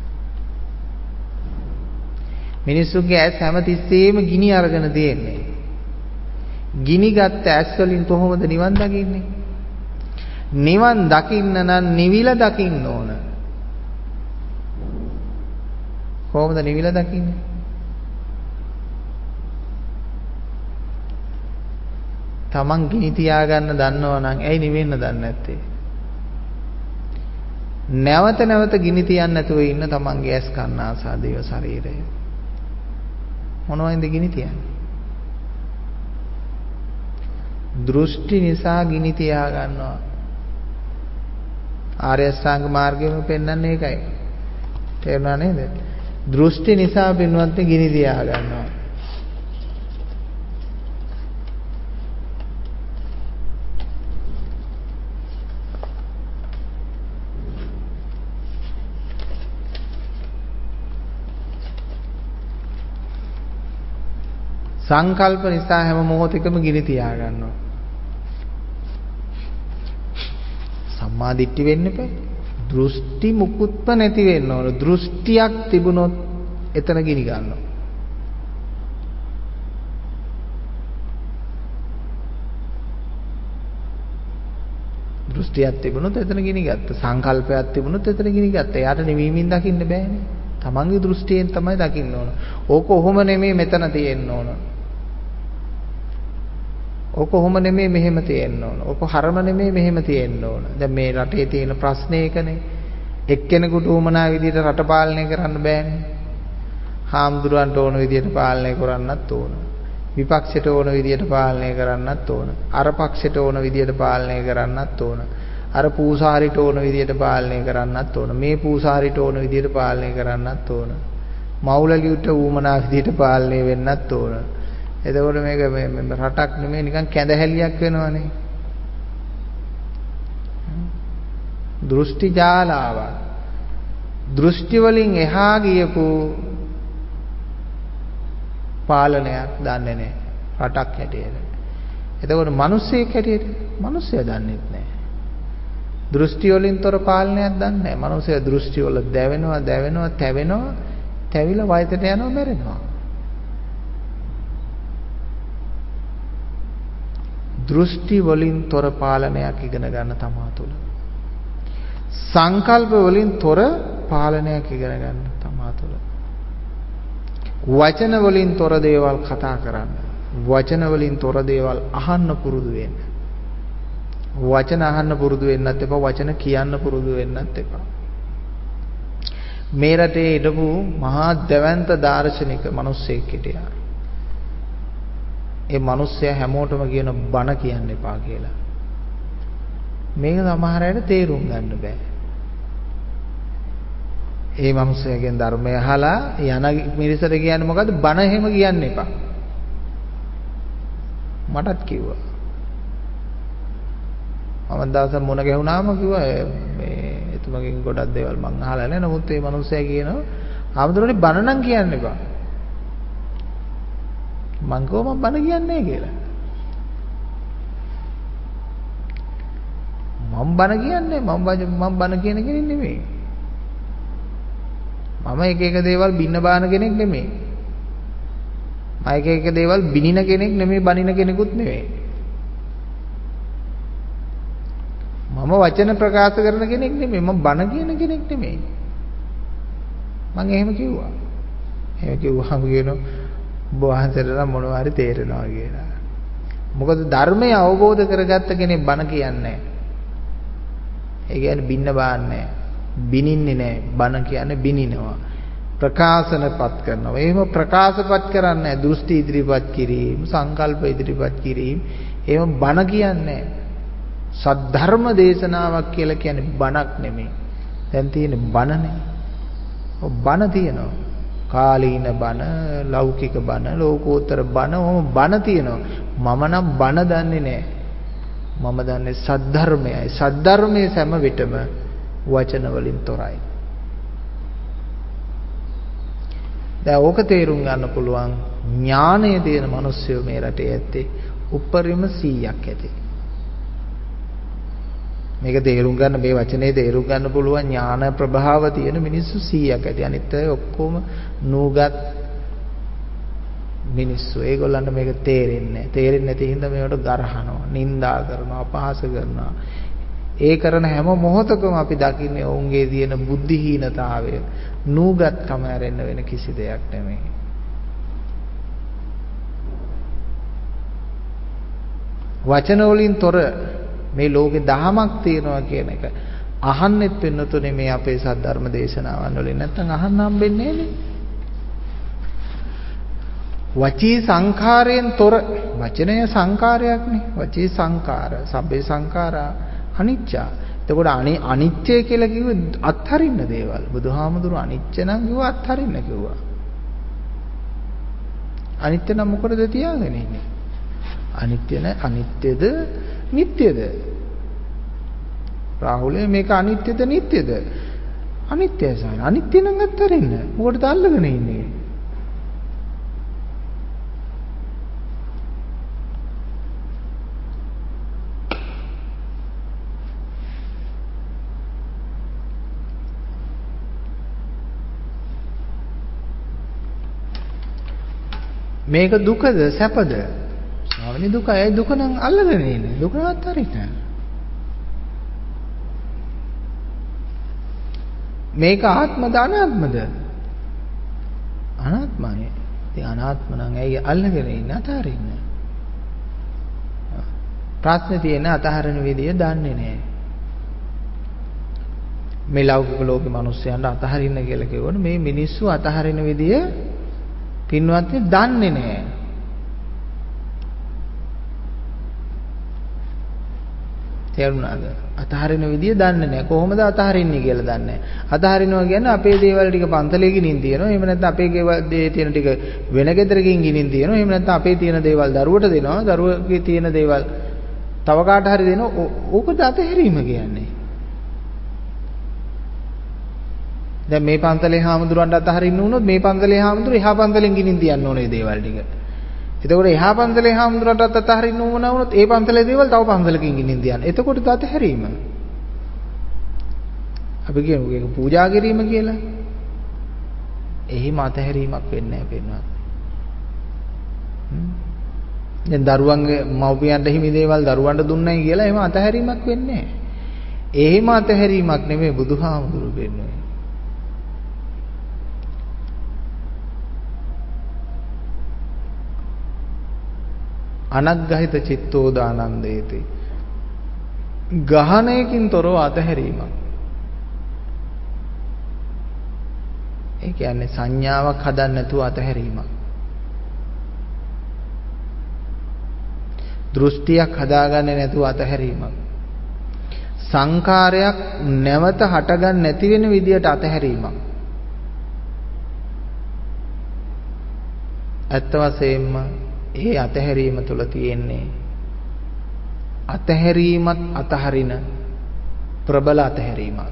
මිනිස්සුගේ ඇස් හැමතිස්සෙම ගිනි අරගෙන තියෙන්නේ. ගිනි ගත්ත ඇස් වලින් කොහොමද නිවන් දකින්නේ? නිවන් දකින්න නම් නිවිලා දකින්න ඕන. කොහොමද නිවිලා දකින්නේ? තමන් ගිනි තියාගන්න දන්නවා නම් ඇයි නිවෙන්න දන්නේ නැත්තේ? නැවත නැවත ගිනි තියන්න නැතුව ඉන්න තමන්ගේ ඇස් කන ආසා දේව ශරීරය. මොනවයින්ද ගිනි තියන්නේ? දෘෂ්ටි නිසා ගිනි තියා ගන්නවා. ආර්ය අෂ්ටාංග මාර්ගයම පෙන්වන්නේ ඒකයි. තේරුණා නේද? දෘෂ්ටි නිසා පින්වත්නි ගිනි තියා ගන්නවා. සංකල්ප නිසා හැම මොහොතකම ගිනි තියා ගන්නවා. සම්මා දිට්ඨි වෙන්න එපා. දෘෂ්ටි මුකුත්ම නැති වෙන්න ඕන. දෘෂ්ටියක් තිබුණොත් එතන ගිනි ගන්නවා. දෘෂ්ටියක් තිබුණොත් එතන ගිනි ගත්තා. සංකල්පයක් තිබුණොත් එතන ගිනි ගත්තා. එයාට නිවීමින් දකින්න බෑනේ. තමන්ගේ දෘෂ්ටියෙන් තමයි දකින්න ඕන. ඕක කොහොම නෙමෙයි මෙතන තියෙන්න ඕන. ඕක කොහොම නෙමෙයි මෙහෙම තියෙන්න ඕන. ඕක හරම නෙමෙයි මෙහෙම තියෙන්න ඕන. දැන් මේ රටේ තියෙන ප්‍රශ්නේ ඒකනේ. එක්කෙනෙකුට උමනා විදියට රට පාලනය කරන්න බෑනේ. හාමුදුරන්ට ඕන විදියට පාලනය කරන්නත් ඕන. විපක්ෂයට ඕන විදියට පාලනය කරන්නත් ඕන. අර පක්ෂයට ඕන විදියට පාලනය කරන්නත් ඕන. අර පූසාරිට ඕන විදියට පාලනය කරන්නත් ඕන. මේ පූසාරිට ඕන විදියට පාලනය කරන්නත් ඕන. මවුලලියට උමනා විදියට පාලනය වෙන්නත් ඕන. එතකොට මේක මේ රටක් නෙමෙයි නිකන් කැඳහැලියක් වෙනවනේ. දෘෂ්ටි ජාලාවක්. දෘෂ්ටි වලින් එහා ගියපු පාලනයක් දන්නේ නැහැ රටක් හැටියට. එතකොට මිනිස්සෙක් හැටියට මිනිස්සයා දන්නේ නැහැ. දෘෂ්ටි වලින් තොර පාලනයක් දන්නේ නැහැ. මිනිස්සයා දෘෂ්ටි වල දැවෙනවා, තැවෙනවා, තැවිලා වයසට යනවා, මැරෙනවා. දෘෂ්ටි වලින් තොර පාලනයක් ඉගෙන ගන්න තමා තුළ. සංකල්ප වලින් තොර පාලනයක් ඉගෙන ගන්න තමා තුළ. වචන වලින් තොර දේවල් කතා කරන්න. වචන වලින් තොර දේවල් අහන්න පුරුදු වෙන්න. වචන අහන්න පුරුදු වෙන්නත් එපා, වචන කියන්න පුරුදු වෙන්නත් එපා. මේ රටේ ඉඳපු මහා දැවැන්ත දාර්ශනික මිනිස්සෙක් හිටියා. ඒ මිනිස්සයා හැමෝටම කියන බණ කියන්න එපා කියලා. මේක සමහර අයට තේරුම් ගන්න බෑ. ඒ මිනිස්සයාගෙන් ධර්මය අහලා යන මිනිසට කියන්නේ මොකද්ද? බණ එහෙම කියන්න එපා. මටත් කිව්වා. මම දවසක් මුණ ගැහුණාම කිව්වා මේ එතුමගෙන් ගොඩක් දේවල් මං අහලා නැහැ. නමුත් මේ මිනිස්සයා කියනවා ආමතුරුනේ බණ නම් කියන්න එපා. මං කිව්වා මම බණ කියන්නේ නැහැ කියලා. මම බණ කියන්නේ මම බණ කියන කෙනෙක් නෙමෙයි. මම එක දේවල් බින්න බාන කෙනෙක් නෙමෙයි. මම එක දේවල් බිනින කෙනෙක් නෙමෙයි, බනින කෙනෙකුත් නෙමෙයි. මම වචන ප්‍රකාශ කරන කෙනෙක් නෙමෙයි, මම බණ කියන කෙනෙක් නෙමෙයි. මම එහෙම කිව්වා. එහෙම කිව්වහම කියනවා ඔබ වහන්සේට මොනවා හරි තේරෙනවා කියලා. මොකද ධර්මය අවබෝධ කරගත්ත කෙනෙක් බණ කියන්නේ නැහැ. ඒ කියන්නේ බින්න බාන්නේ නැහැ. බිනින්නේ නැහැ. බණ කියන්නේ බිනිනවා. ප්‍රකාශනපත් කරනවා. එහෙම ප්‍රකාශපත් කරන්නේ නැහැ. දෘෂ්ටි ඉදිරිපත් කිරීම, සංකල්ප ඉදිරිපත් කිරීම. එහෙම බණ කියන්නේ නැහැ. සද්ධර්ම දේශනාවක් කියලා කියන්නේ බණක් නෙමෙයි. දැන් තියෙන්නේ බණනේ. ඔව් බණ තියෙනවා. කාලීන බණ, ලෞකික බණ, ලෝකෝත්තර බණ, ඔහොම බණ තියෙනවා. මම නම් බණ දන්නේ නැහැ. මම දන්නේ සද්ධර්මයයි. සද්ධර්මයේ හැම විටම වචන වලින් තොරයි. දැන් ඕක තේරුම් ගන්න පුළුවන් ඥානය තියෙන මිනිස්සු මේ රටේ ඇත්තේ උපරිම 100ක් ඇති. මේක තේරුම් ගන්න මේ වචනේ තේරුම් ගන්න පුළුවන් ඥාන ප්‍රභාව තියෙන මිනිස්සු 100ක් ඇති. අනිත් අය ඔක්කොම නූගත් මිනිස්සු. ඒගොල්ලන්ට මේක තේරෙන්නේ නැහැ. තේරෙන්නේ නැති හින්දා මේවට ගරහනවා, නිඳා කරනවා, අපහාස කරනවා. ඒ කරන හැම මොහොතකම අපි දකින්නේ ඔවුන්ගේ තියෙන බුද්ධිහීනතාවය, නූගත්කම ඇරෙන්න වෙන කිසි දෙයක් නෙමෙයි. වචන වලින් තොර මේ ලෝකේ දහමක් තියෙනවා කියන එක අහන්නෙත් වෙන්නතුනේ මේ අපේ සද්ධර්ම දේශනාවන් වලින්. නැත්තම් අහන්න හම්බෙන්නේ නෑනේ. වචී සංඛාරයෙන් තොර, වචනය සංඛාරයක්නේ. වචී සංඛාර, සබ්බේ සංඛාරා අනිච්චා. එතකොට අනිච්චය කියලා කිව්වේ අත්හරින්න දේවල්. බුදුහාමුදුරු අනිච්ච නම් කිව්වා අත්හරින්න කිව්වා. අනිත්‍ය නම් මොකටද තියාගෙන ඉන්නේ? අනිත්‍ය නැ අනිත්‍යද නිට්ටයද? රාහුලේ මේක අනිත්‍යද නිට්ටයද? අනිත්‍යයි සාන. අනිත්‍ය නම් අත්හරින්න. මොකටද අල්ලගෙන ඉන්නේ? මේක දුකද සැපද? ස්වාමීනි දුකයි. දුක නම් අල්ලගෙන ඉන්නේ. දුක අත්හරින්න. මේක ආත්මද අනාත්මද? අනාත්මයි. ඉතින් අනාත්ම නම් ඇයි අල්ලගෙන ඉන්නේ? අතහරින්න. ප්‍රශ්නේ තියෙන අතහරින විදිය දන්නේ නැහැ. මේ ලෞකික ලෝකේ මිනිස්සුන්ට අතහරින්න කියලා කියවනේ මේ මිනිස්සු අතහරින විදිය පින්වත්නි දන්නේ නැහැ. තේරුණාද? අතහරින විදිය දන්නේ නැහැ. කොහොමද අතහරින්නේ කියලා දන්නේ නැහැ. අතහරිනවා කියන්නේ අපේ දේවල් ටික පන්තලේ ගිනින් තියනවා. එහෙම නැත්නම් අපේ දේ තියෙන ටික වෙන ගෙදරකින් ගිනින් තියනවා. එහෙම නැත්නම් අපේ තියෙන දේවල් දරුවට දෙනවා. දරුවගේ තියෙන දේවල් තව කාට හරි දෙනවා. ඕකද අතහැරීම කියන්නේ. දැන් මේ පන්තලේ හාමුදුරන්ට අතහරින්න වුණොත් මේ පන්තලේ හාමුදුර එහා පන්තලෙන් ගිනින් තියන්න ඕනේ දේවල් ටික. එතකොට එහා පන්තලේ හාමුදුරන්ටත් අතහරින්න ඕන වුණොත් ඒ පන්තලේ දේවල් තව පන්තලකින් ගිනින් තියන්න. එතකොට අතහැරීම. අපි කියමු ඒක පූජා කිරීම කියලා. එහෙම අතහැරීමක් වෙන්නේ නැහැ පින්වත්. දැන් දරුවන්ගේ මව්පියන්ට හිමි දේවල් දරුවන්ට දුන්නයි කියලා එහෙම අතහැරීමක් වෙන්නේ නැහැ. එහෙම අතහැරීමක් නෙමෙයි බුදුහාමුදුරු වෙන්නේ. අනග්ගහිත චිත්තෝදානන්දේති. ගහණයකින් තොරව අතහැරීමක්. ඒ කියන්නේ සංඥාවක් හදන්න නැතුව අතහැරීමක්. දෘෂ්ටියක් හදාගන්නේ නැතුව අතහැරීමක්. සංකාරයක් නැවත හටගන්න නැති වෙන විදියට අතහැරීමක්. ඇත්ත වශයෙන්ම ඒ අතහැරීම තුළ තියෙන්නේ අතහැරීමත් අතහරින ප්‍රබල අතහැරීමක්.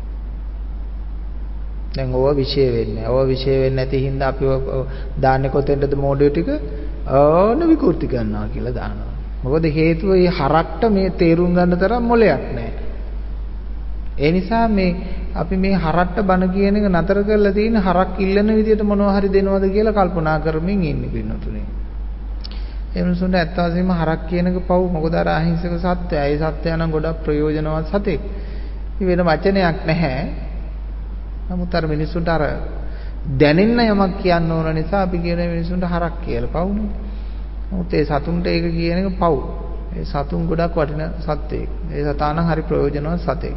දැන් ඕව විශේෂ වෙන්නේ. ඕව විශේෂ වෙන්නේ නැති හින්දා අපි දාන්නේ කොතෙන්ද මොඩියෝ ටික ඕන විකෘති කරනවා කියලා දානවා. මොකද හේතුව මේ හරක්ට මේ තේරුම් ගන්න තරම් මොලයක් නැහැ. ඒ නිසා මේ අපි මේ හරක්ට බණ කියන එක නතර කරලා තියෙන හරක් ඉල්ලන විදියට මොනවා හරි දෙනවද කියලා කල්පනා කරමින් ඉන්නේ පින්නතුනේ. ඒ මිනිසුන්ට ඇත්ත වශයෙන්ම හරක් කියන එක පව්. මොකද අර අහිංසක සත්‍යය. ඒ සත්‍යය නම් ගොඩක් ප්‍රයෝජනවත් සතෙක්. වෙන වචනයක් නැහැ. නමුත් අර මිනිසුන්ට අර දැනෙන්න යමක් කියන්න ඕන නිසා අපි කියන මිනිසුන්ට හරක් කියලා පව්නේ. නමුත් ඒ සතුන්ට ඒක කියන එක පව්. ඒ සතුන් ගොඩක් වටින සත්වෙක්. ඒ සතා නම් හරි ප්‍රයෝජනවත් සතෙක්.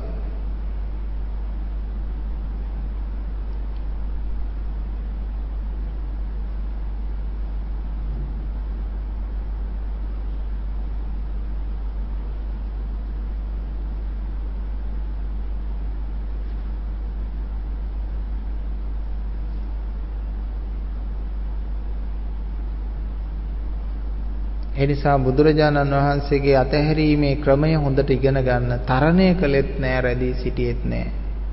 ඒ නිසා බුදුරජාණන් වහන්සේගේ අතහැරීමේ ක්‍රමය හොඳට ඉගෙන ගන්න. තරණය කළෙත් නෑ, රැඳී සිටියෙත් නෑ.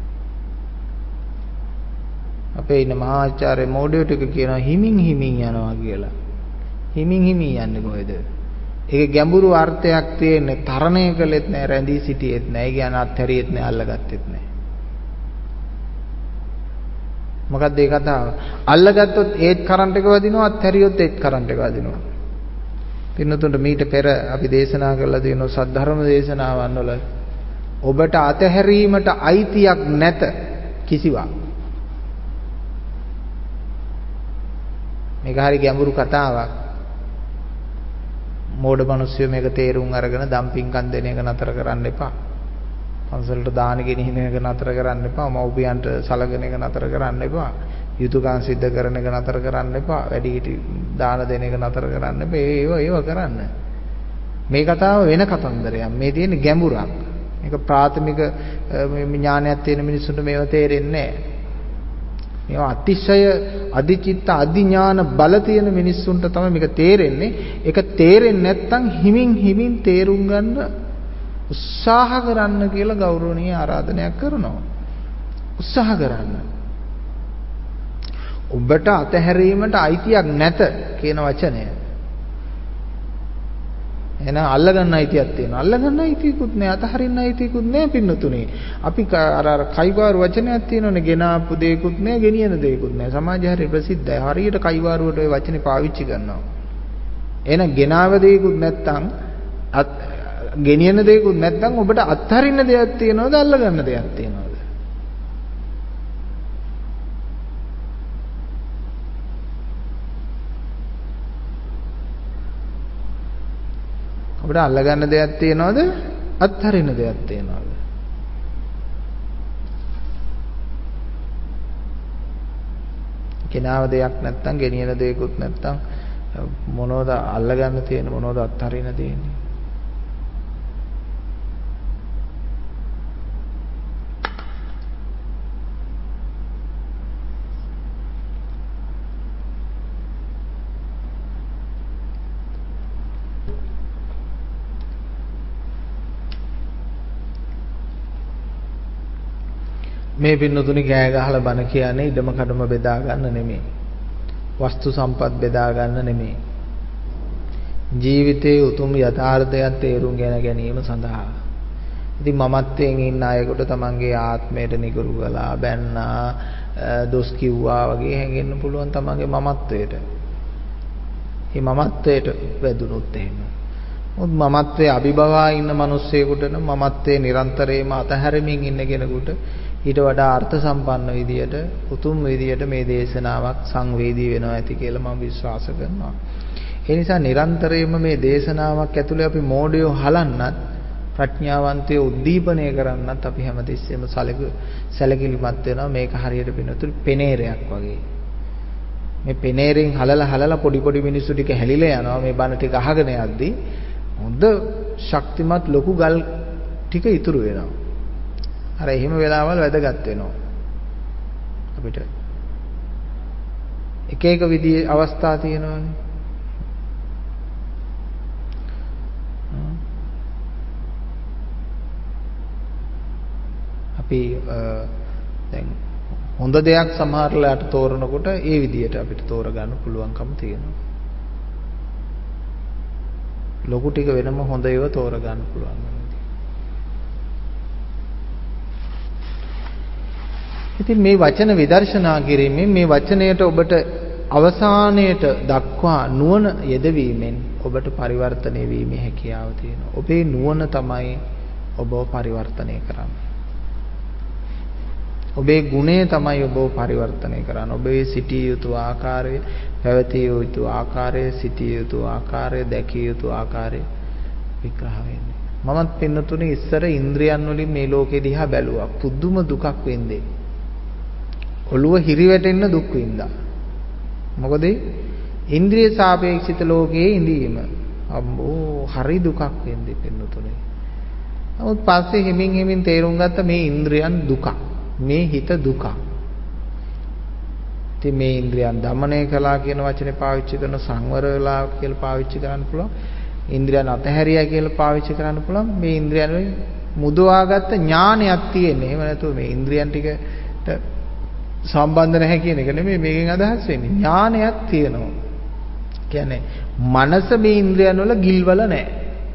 අපේ ඉන්න මහාචාර්ය මොඩියෝ ටික කියනවා හිමින් හිමින් යනවා කියලා. හිමින් හිමින් යන්නේ කොහෙද? ඒකේ ගැඹුරු අර්ථයක් තියෙන්නේ තරණය කළෙත් නෑ, රැඳී සිටියෙත් නෑ. ඒ කියන්නේ අත්හැරියෙත් නෑ, අල්ලගත්තෙත් නෑ. මොකක්ද ඒ කතාව? අල්ලගත්තොත් ඒත් කරන්ට් එක වදිනවා, අත්හැරියොත් ඒත් කරන්ට් එක වදිනවා. පින්නතුන්ට මීට පෙර අපි දේශනා කරලා තියෙනවා සද්ධර්ම දේශනාවන් වල ඔබට අතහැරීමට අයිතියක් නැත කිසිවක්. මේක හරි ගැඹුරු කතාවක්. මෝඩ මිනිස්සු මේක තේරුම් අරගෙන දම්පින්කම් දෙන එක නතර කරන්න එපා. පන්සලට දාන ගෙනිහින එක නතර කරන්න එපා. මව්පියන්ට සලකන එක නතර කරන්න එපා. යුතුයකම් සිද්ධ කරන එක නතර කරන්න එපා. වැඩිහිටි දාන දෙන එක නතර කරන්න එපා. ඒව කරන්න. මේ කතාව වෙන කතන්දරයක්. මේ තියෙන්නේ ගැඹුරක්. මේක ප්‍රාථමික ඥානයක් තියෙන මිනිස්සුන්ට මේව තේරෙන්නේ නැහැ. මේවා අතිශය අධිචිත්ත අධිඥාන බල තියෙන මිනිස්සුන්ට තමයි මේක තේරෙන්නේ. ඒක තේරෙන්නේ නැත්නම් හිමින් තේරුම් ගන්න උත්සාහ කරන්න කියලා ගෞරවණීය ආරාධනයක් කරනවා. උත්සාහ කරන්න. ඔබට අතහැරීමට අයිතියක් නැත කියන වචනය. එහෙනම් අල්ලගන්න අයිතියක් තියෙනවා. අල්ලගන්න අයිතියකුත් නැහැ, අතහරින්න අයිතියකුත් නැහැ පින්නතුනේ. අපි අර කයිවාරු වචනයක් තියෙනවනේ, ගෙනාපු දෙයක්කුත් නැහැ, ගෙනියන දෙයක්කුත් නැහැ. සමාජය හරිය ප්‍රසිද්ධයි. හරියට කයිවාරුවට ওই වචනේ පාවිච්චි කරනවා. එහෙනම් ගෙනාව දෙයක්කුත් නැත්තම් ගෙනියන දෙයක්කුත් නැත්තම් ඔබට අත්හරින්න දෙයක් තියෙනවද, අල්ලගන්න දෙයක් තියෙනවද? ඔබට අල්ලගන්න දෙයක් තියෙනවද, අත්හරින්න දෙයක් තියෙනවද? කෙනාව දෙයක් නැත්තම්, ගෙනියන දෙයක්කුත් නැත්තම් මොනවද අල්ලගන්න තියෙන්නේ, මොනවද අත්හරින්න තියෙන්නේ? මේ පින්නතුනි කෑ ගහලා බණ කියන්නේ ඉඩම කඩම බෙදා ගන්න නෙමෙයි. වස්තු සම්පත් බෙදා ගන්න නෙමෙයි. ජීවිතයේ උතුම් යථාර්ථයක් තේරුම් ගැනීම සඳහා. ඉතින් මමත්වයෙන් ඉන්න අයෙකුට තමන්ගේ ආත්මයට නිගුරු කළා, බැන්නා, දොස් කිව්වා වගේ හැංගෙන්න පුළුවන් තමන්ගේ මමත්වයට. මේ මමත්වයට වැදුනොත් එහෙම. මොකද මමත්වයේ අභිභවා ඉන්න මිනිස්සෙකුට නම් මමත්වයේ නිරන්තරයෙන්ම අතහැරමින් ඉන්න කෙනෙකුට ඊට වඩා අර්ථ සම්පන්න විදියට, උතුම් විදියට මේ දේශනාවක් සංවේදී වෙනවා ඇති කියලා මම විශ්වාස කරනවා. ඒ නිසා නිරන්තරයෙන්ම මේ දේශනාවක් ඇතුලේ අපි මෝඩයෝ හලන්නත්, ප්‍රඥාවන්තයෝ උද්දීපනය කරන්නත් අපි හැමතිස්සෙම සැලකිලිමත් වෙනවා. මේක හරියට පිනතුරු පෙනේරයක් වගේ. මේ පෙනේරෙන් හලලා පොඩි මිනිස්සු ටික හැලිලා යනවා. මේ බණ ටික අහගෙන යද්දී හොඳ ශක්තිමත් ලොකු ගල් ටික ඉතුරු වෙනවා. අර එහෙම වෙලාවල් වැදගත් වෙනවා අපිට. එක විදිහේ අවස්ථා තියෙනවානේ. අපි දැන් හොඳ දෙයක් සමහරලාට තෝරනකොට ඒ විදිහට අපිට තෝරගන්න පුළුවන්කම තියෙනවා. ලොකු ටික වෙනම හොඳ ඒවා තෝරගන්න පුළුවන්. ඉතින් මේ වචන විදර්ශනා කිරීමෙන්, මේ වචනයට ඔබට අවසානයට දක්වා නුවණ යෙදවීමෙන් ඔබට පරිවර්තනය වීමේ හැකියාව තියෙනවා. ඔබේ නුවණ තමයි ඔබව පරිවර්තනය කරන්නේ. ඔබේ ගුණය තමයි ඔබව පරිවර්තනය කරන්නේ. ඔබේ සිටිය යුතු ආකාරය, පැවතිය යුතු ආකාරය, සිටිය යුතු ආකාරය, දැකිය යුතු ආකාරය විග්‍රහ වෙන්නේ. මමත් පින්නතුනේ ඉස්සර ඉන්ද්‍රියන් වලින් මේ ලෝකෙ දිහා බැලුවා. පුදුම දුකක් වෙන්නේ. ඔළුව හිරිවැටෙන්න දුක් විඳා. මොකද ඉන්ද්‍රිය සාපේක්ෂිත ලෝකයේ ඉඳීම අම්බෝ හරි දුකක් වෙන්නේ පින්නතුනේ. නමුත් පස්සේ හිමින් තේරුම් ගත්ත මේ ඉන්ද්‍රියන් දුකක්. මේ හිත දුකක්. ඉතින් මේ ඉන්ද්‍රියන් দমনය කළා කියන වචනේ පාවිච්චි කරන, සංවර වෙලා කියලා පාවිච්චි කරන්න පුළුවන්. ඉන්ද්‍රියන් අතහැරියා කියලා පාවිච්චි කරන්න පුළුවන්. මේ ඉන්ද්‍රියන් වලින් මුදවාගත්ත ඥානයක් තියෙන්නේ. එහෙම නැතුව මේ ඉන්ද්‍රියන් ටිකට සම්බන්ධ නැහැ කියන එක නෙමෙයි මේකෙන් අදහස් වෙන්නේ. ඥානයක් තියෙනවා. කියන්නේ මනස මේ ඉන්ද්‍රියන් වල ගිල්වල නැහැ.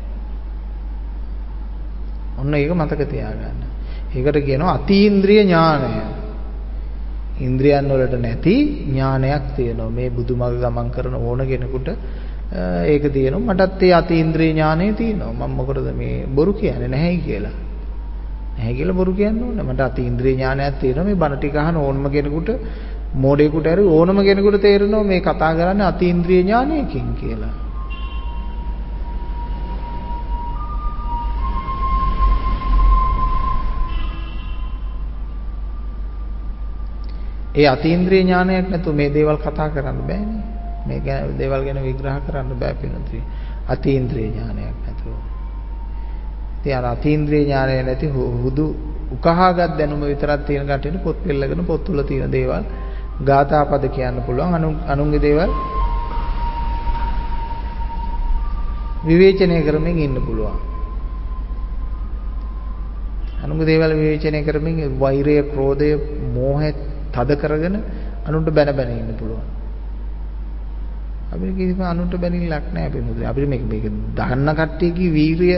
ඔන්න ඒක මතක තියාගන්න. ඒකට කියනවා අතීන්ද්‍රිය ඥානය. ඉන්ද්‍රියන් වලට නැති ඥානයක් තියෙනවා. මේ බුදුමග ගමන් කරන ඕන කෙනෙකුට ඒක තියෙනවා. මටත් ඒ අතීන්ද්‍රිය ඥානය තියෙනවා. මම මොකටද මේ බොරු කියන්නේ නැහැයි කියලා. නැහැ කියලා බොරු කියන්න ඕනේ. මට අතීන්ද්‍රිය ඥානයක් තියෙනවා මේ බණ ටික අහන ඕනම කෙනෙකුට මෝඩයෙකුට හරි ඕනම කෙනෙකුට තේරෙනවා මේ කතා කරන්නේ අතීන්ද්‍රිය ඥානයකින් කියලා. ඒ අතීන්ද්‍රිය ඥානයක් නැතුව මේ දේවල් කතා කරන්න බෑනේ. මේ දේවල් ගැන විග්‍රහ කරන්න බෑ පිළිතුරේ. අතීන්ද්‍රිය ඥානයක් නැතුව. ඉතින් අර අතීන්ද්‍රිය ඥානය නැති හුදු උකහාගත් දැනුම විතරක් තියෙන කටියට පොත් පෙළගෙන පොත් තුල තියෙන දේවල් ගාථා පද කියන්න පුළුවන්. අනුන්ගේ දේවල් විවේචනය කරමින් ඉන්න පුළුවන්. අනුන්ගේ දේවල් විවේචනය කරමින් වෛරය, ක්‍රෝධය, මෝහය තද කරගෙන අනුන්ට බැන බැන ඉන්න පුළුවන්. අපිට කිසිම අනුන්ට බැනිල්ලක් නැහැ පිටුදුනේ. අපිට මේක දහන්න කට්ටියගේ වීරිය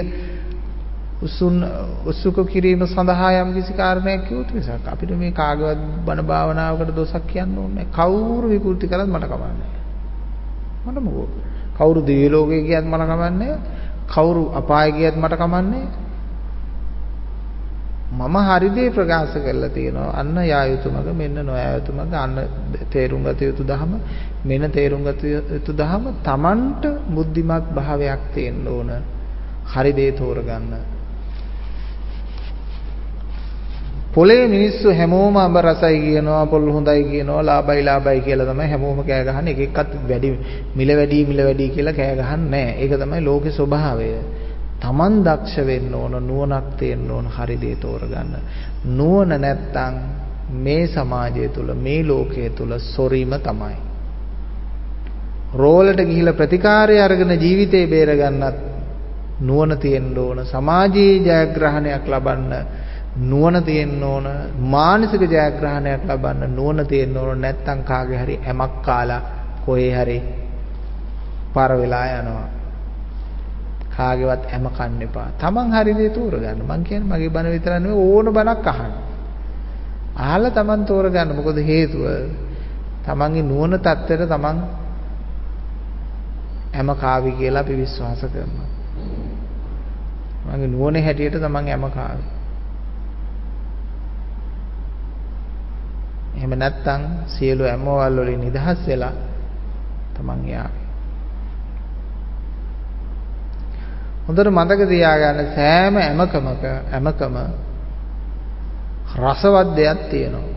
උසුක කිරීම සඳහා යම් කිසි කාරණයක් කිව්වොත් මිසක් අපිට මේ කාගවත් බණ භාවනාවකට දොසක් කියන්න ඕනේ නැහැ. කවුරු විකෘති කළත් මට කමන්නේ නැහැ. මට මොකෝ. කවුරු දිව්‍ය ලෝකේ ගියත් මට කමන්නේ නැහැ. කවුරු අපාය ගියත් මට කමන්නේ නැහැ. මම හරි දේ ප්‍රකාශ කරලා තියෙනවා. අන්න යා යුතු මග මෙන්න නොයා යුතු මග අන්න තේරුම් ගත යුතු ධම මෙන්න තේරුම් ගත යුතු ධම Tamanට බුද්ධිමත් භාවයක් තියෙන්න ඕන. හරි දේ තෝරගන්න. පොලේ මිනිස්සු හැමෝම අඹ රසයි කියනවා, පොල් හොඳයි කියනවා, ලාභයි කියලා තමයි හැමෝම කෑ ගහන්නේ. එක එක්කත් වැඩි මිල වැඩි කියලා කෑ ගහන්නේ නැහැ. ඒක තමයි ලෝකේ ස්වභාවය. Taman දක්ෂ වෙන්න ඕන, නුවණක් තියෙන්න ඕන, හරි දේ තෝරගන්න. නුවණ නැත්තම් මේ සමාජය තුල, මේ ලෝකයේ තුල සොරීම තමයි. රෝලට ගිහිලා ප්‍රතිකාරය අරගෙන ජීවිතේ බේරගන්නත් නුවණ තියෙන්න ඕන. සමාජයේ ජයග්‍රහණයක් ලබන්න නුවණ තියෙන්න ඕන. මානසික ජයග්‍රහණයක් ලබන්න නුවණ තියෙන්න ඕන. නැත්තම් කාගේ හරි ඇමක් කාලා කොහේ හරි පාර වෙලා යනවා. කාගේවත් හැම කන්න එපා. Taman හරි දේ තෝරගන්න. මං කියන්නේ මගේ බණ විතර නෙවෙයි ඕන බණක් අහන්න. අහලා Taman තෝරගන්න. මොකද හේතුව Tamanගේ නුවණ තත්ත්වයට Taman හැම කාවි කියලා අපි විශ්වාස කරනවා. මගේ නුවණේ හැටියට Taman හැම කාවි. එහෙම නැත්නම් සියලු හැමවල් වලින් නිදහස් වෙලා Taman යාවි. හොඳට මතක තියාගන්න සෑම හැමකම රසවත් දෙයක් තියෙනවා.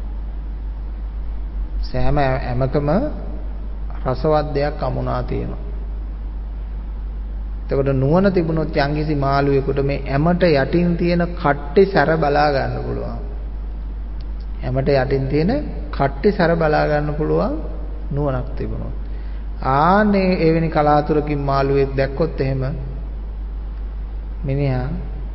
සෑම හැමකම රසවත් දෙයක් අමුණා තියෙනවා. එතකොට නුවණ තිබුණොත් යම්කිසි මාළුවෙකුට මේ හැමට යටින් තියෙන කට්ටි සැර බලා ගන්න පුළුවන්. හැමට යටින් තියෙන කට්ටි සැර බලා ගන්න පුළුවන් නුවණක් තිබුණොත්. ආනේ එවැනි කලාතුරකින් මාළුවෙක් දැක්කොත් එහෙම මිනිහා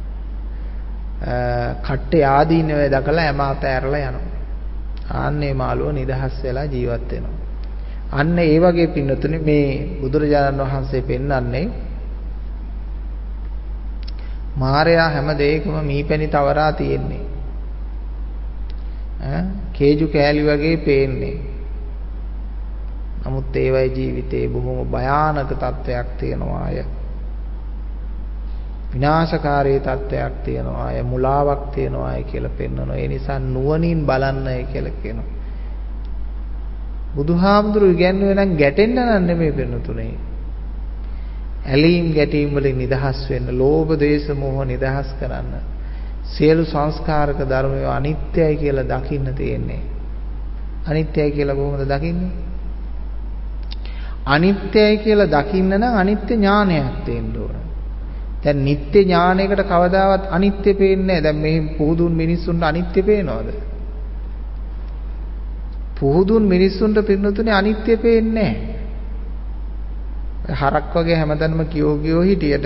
කට්ටේ ආදීනවේ දකලා හැම අතෑරලා යනවා. ආන්නේ මාළුව නිදහස් වෙලා ජීවත් වෙනවා. අන්න ඒ වගේ පින්නතුනේ මේ බුදුරජාණන් වහන්සේ පෙන්වන්නේ මායя හැම දෙයකම මීපැණි තවරා තියෙන්නේ. කේජු කෑලි වගේ පේන්නේ. නමුත් ඒවයි ජීවිතේ බොහොම භයානක තත්වයක් තියෙනවා අය. විනාශකාරී තත්වයක් තියෙනවා අය, මුලාවක් තියෙනවා අය කියලා පෙන්වනවා. ඒ නිසා නුවණින් බලන්නයි කියලා කියනවා. බුදුහාමුදුරුවෝ ඉගැන්වුවේ නම් ගැටෙන්න නෙමෙයි පෙන්වතුනේ. ඇලීම් ගැටීම් වලින් නිදහස් වෙන්න, ලෝභ දේශ මොහ නිදහස් කරන්න. සියලු සංස්කාරක ධර්මය අනිත්‍යයි කියලා දකින්න තියෙන්නේ. අනිත්‍යයි කියලා කොහොමද දකින්නේ? අනිත්‍යයි කියලා දකින්න නම් අනිත්‍ය ඥානයක් තියෙන්න ඕන. දැන් නිත්‍ය ඥානයකට කවදාවත් අනිත්‍ය පේන්නේ නැහැ. දැන් මේ පුහුදුන් මිනිස්සුන්ට අනිත්‍ය පේනවද? පුහුදුන් මිනිස්සුන්ට පින්නතුනේ අනිත්‍ය පේන්නේ නැහැ. හරක් වගේ හැමදැනම කියෝ හිටියට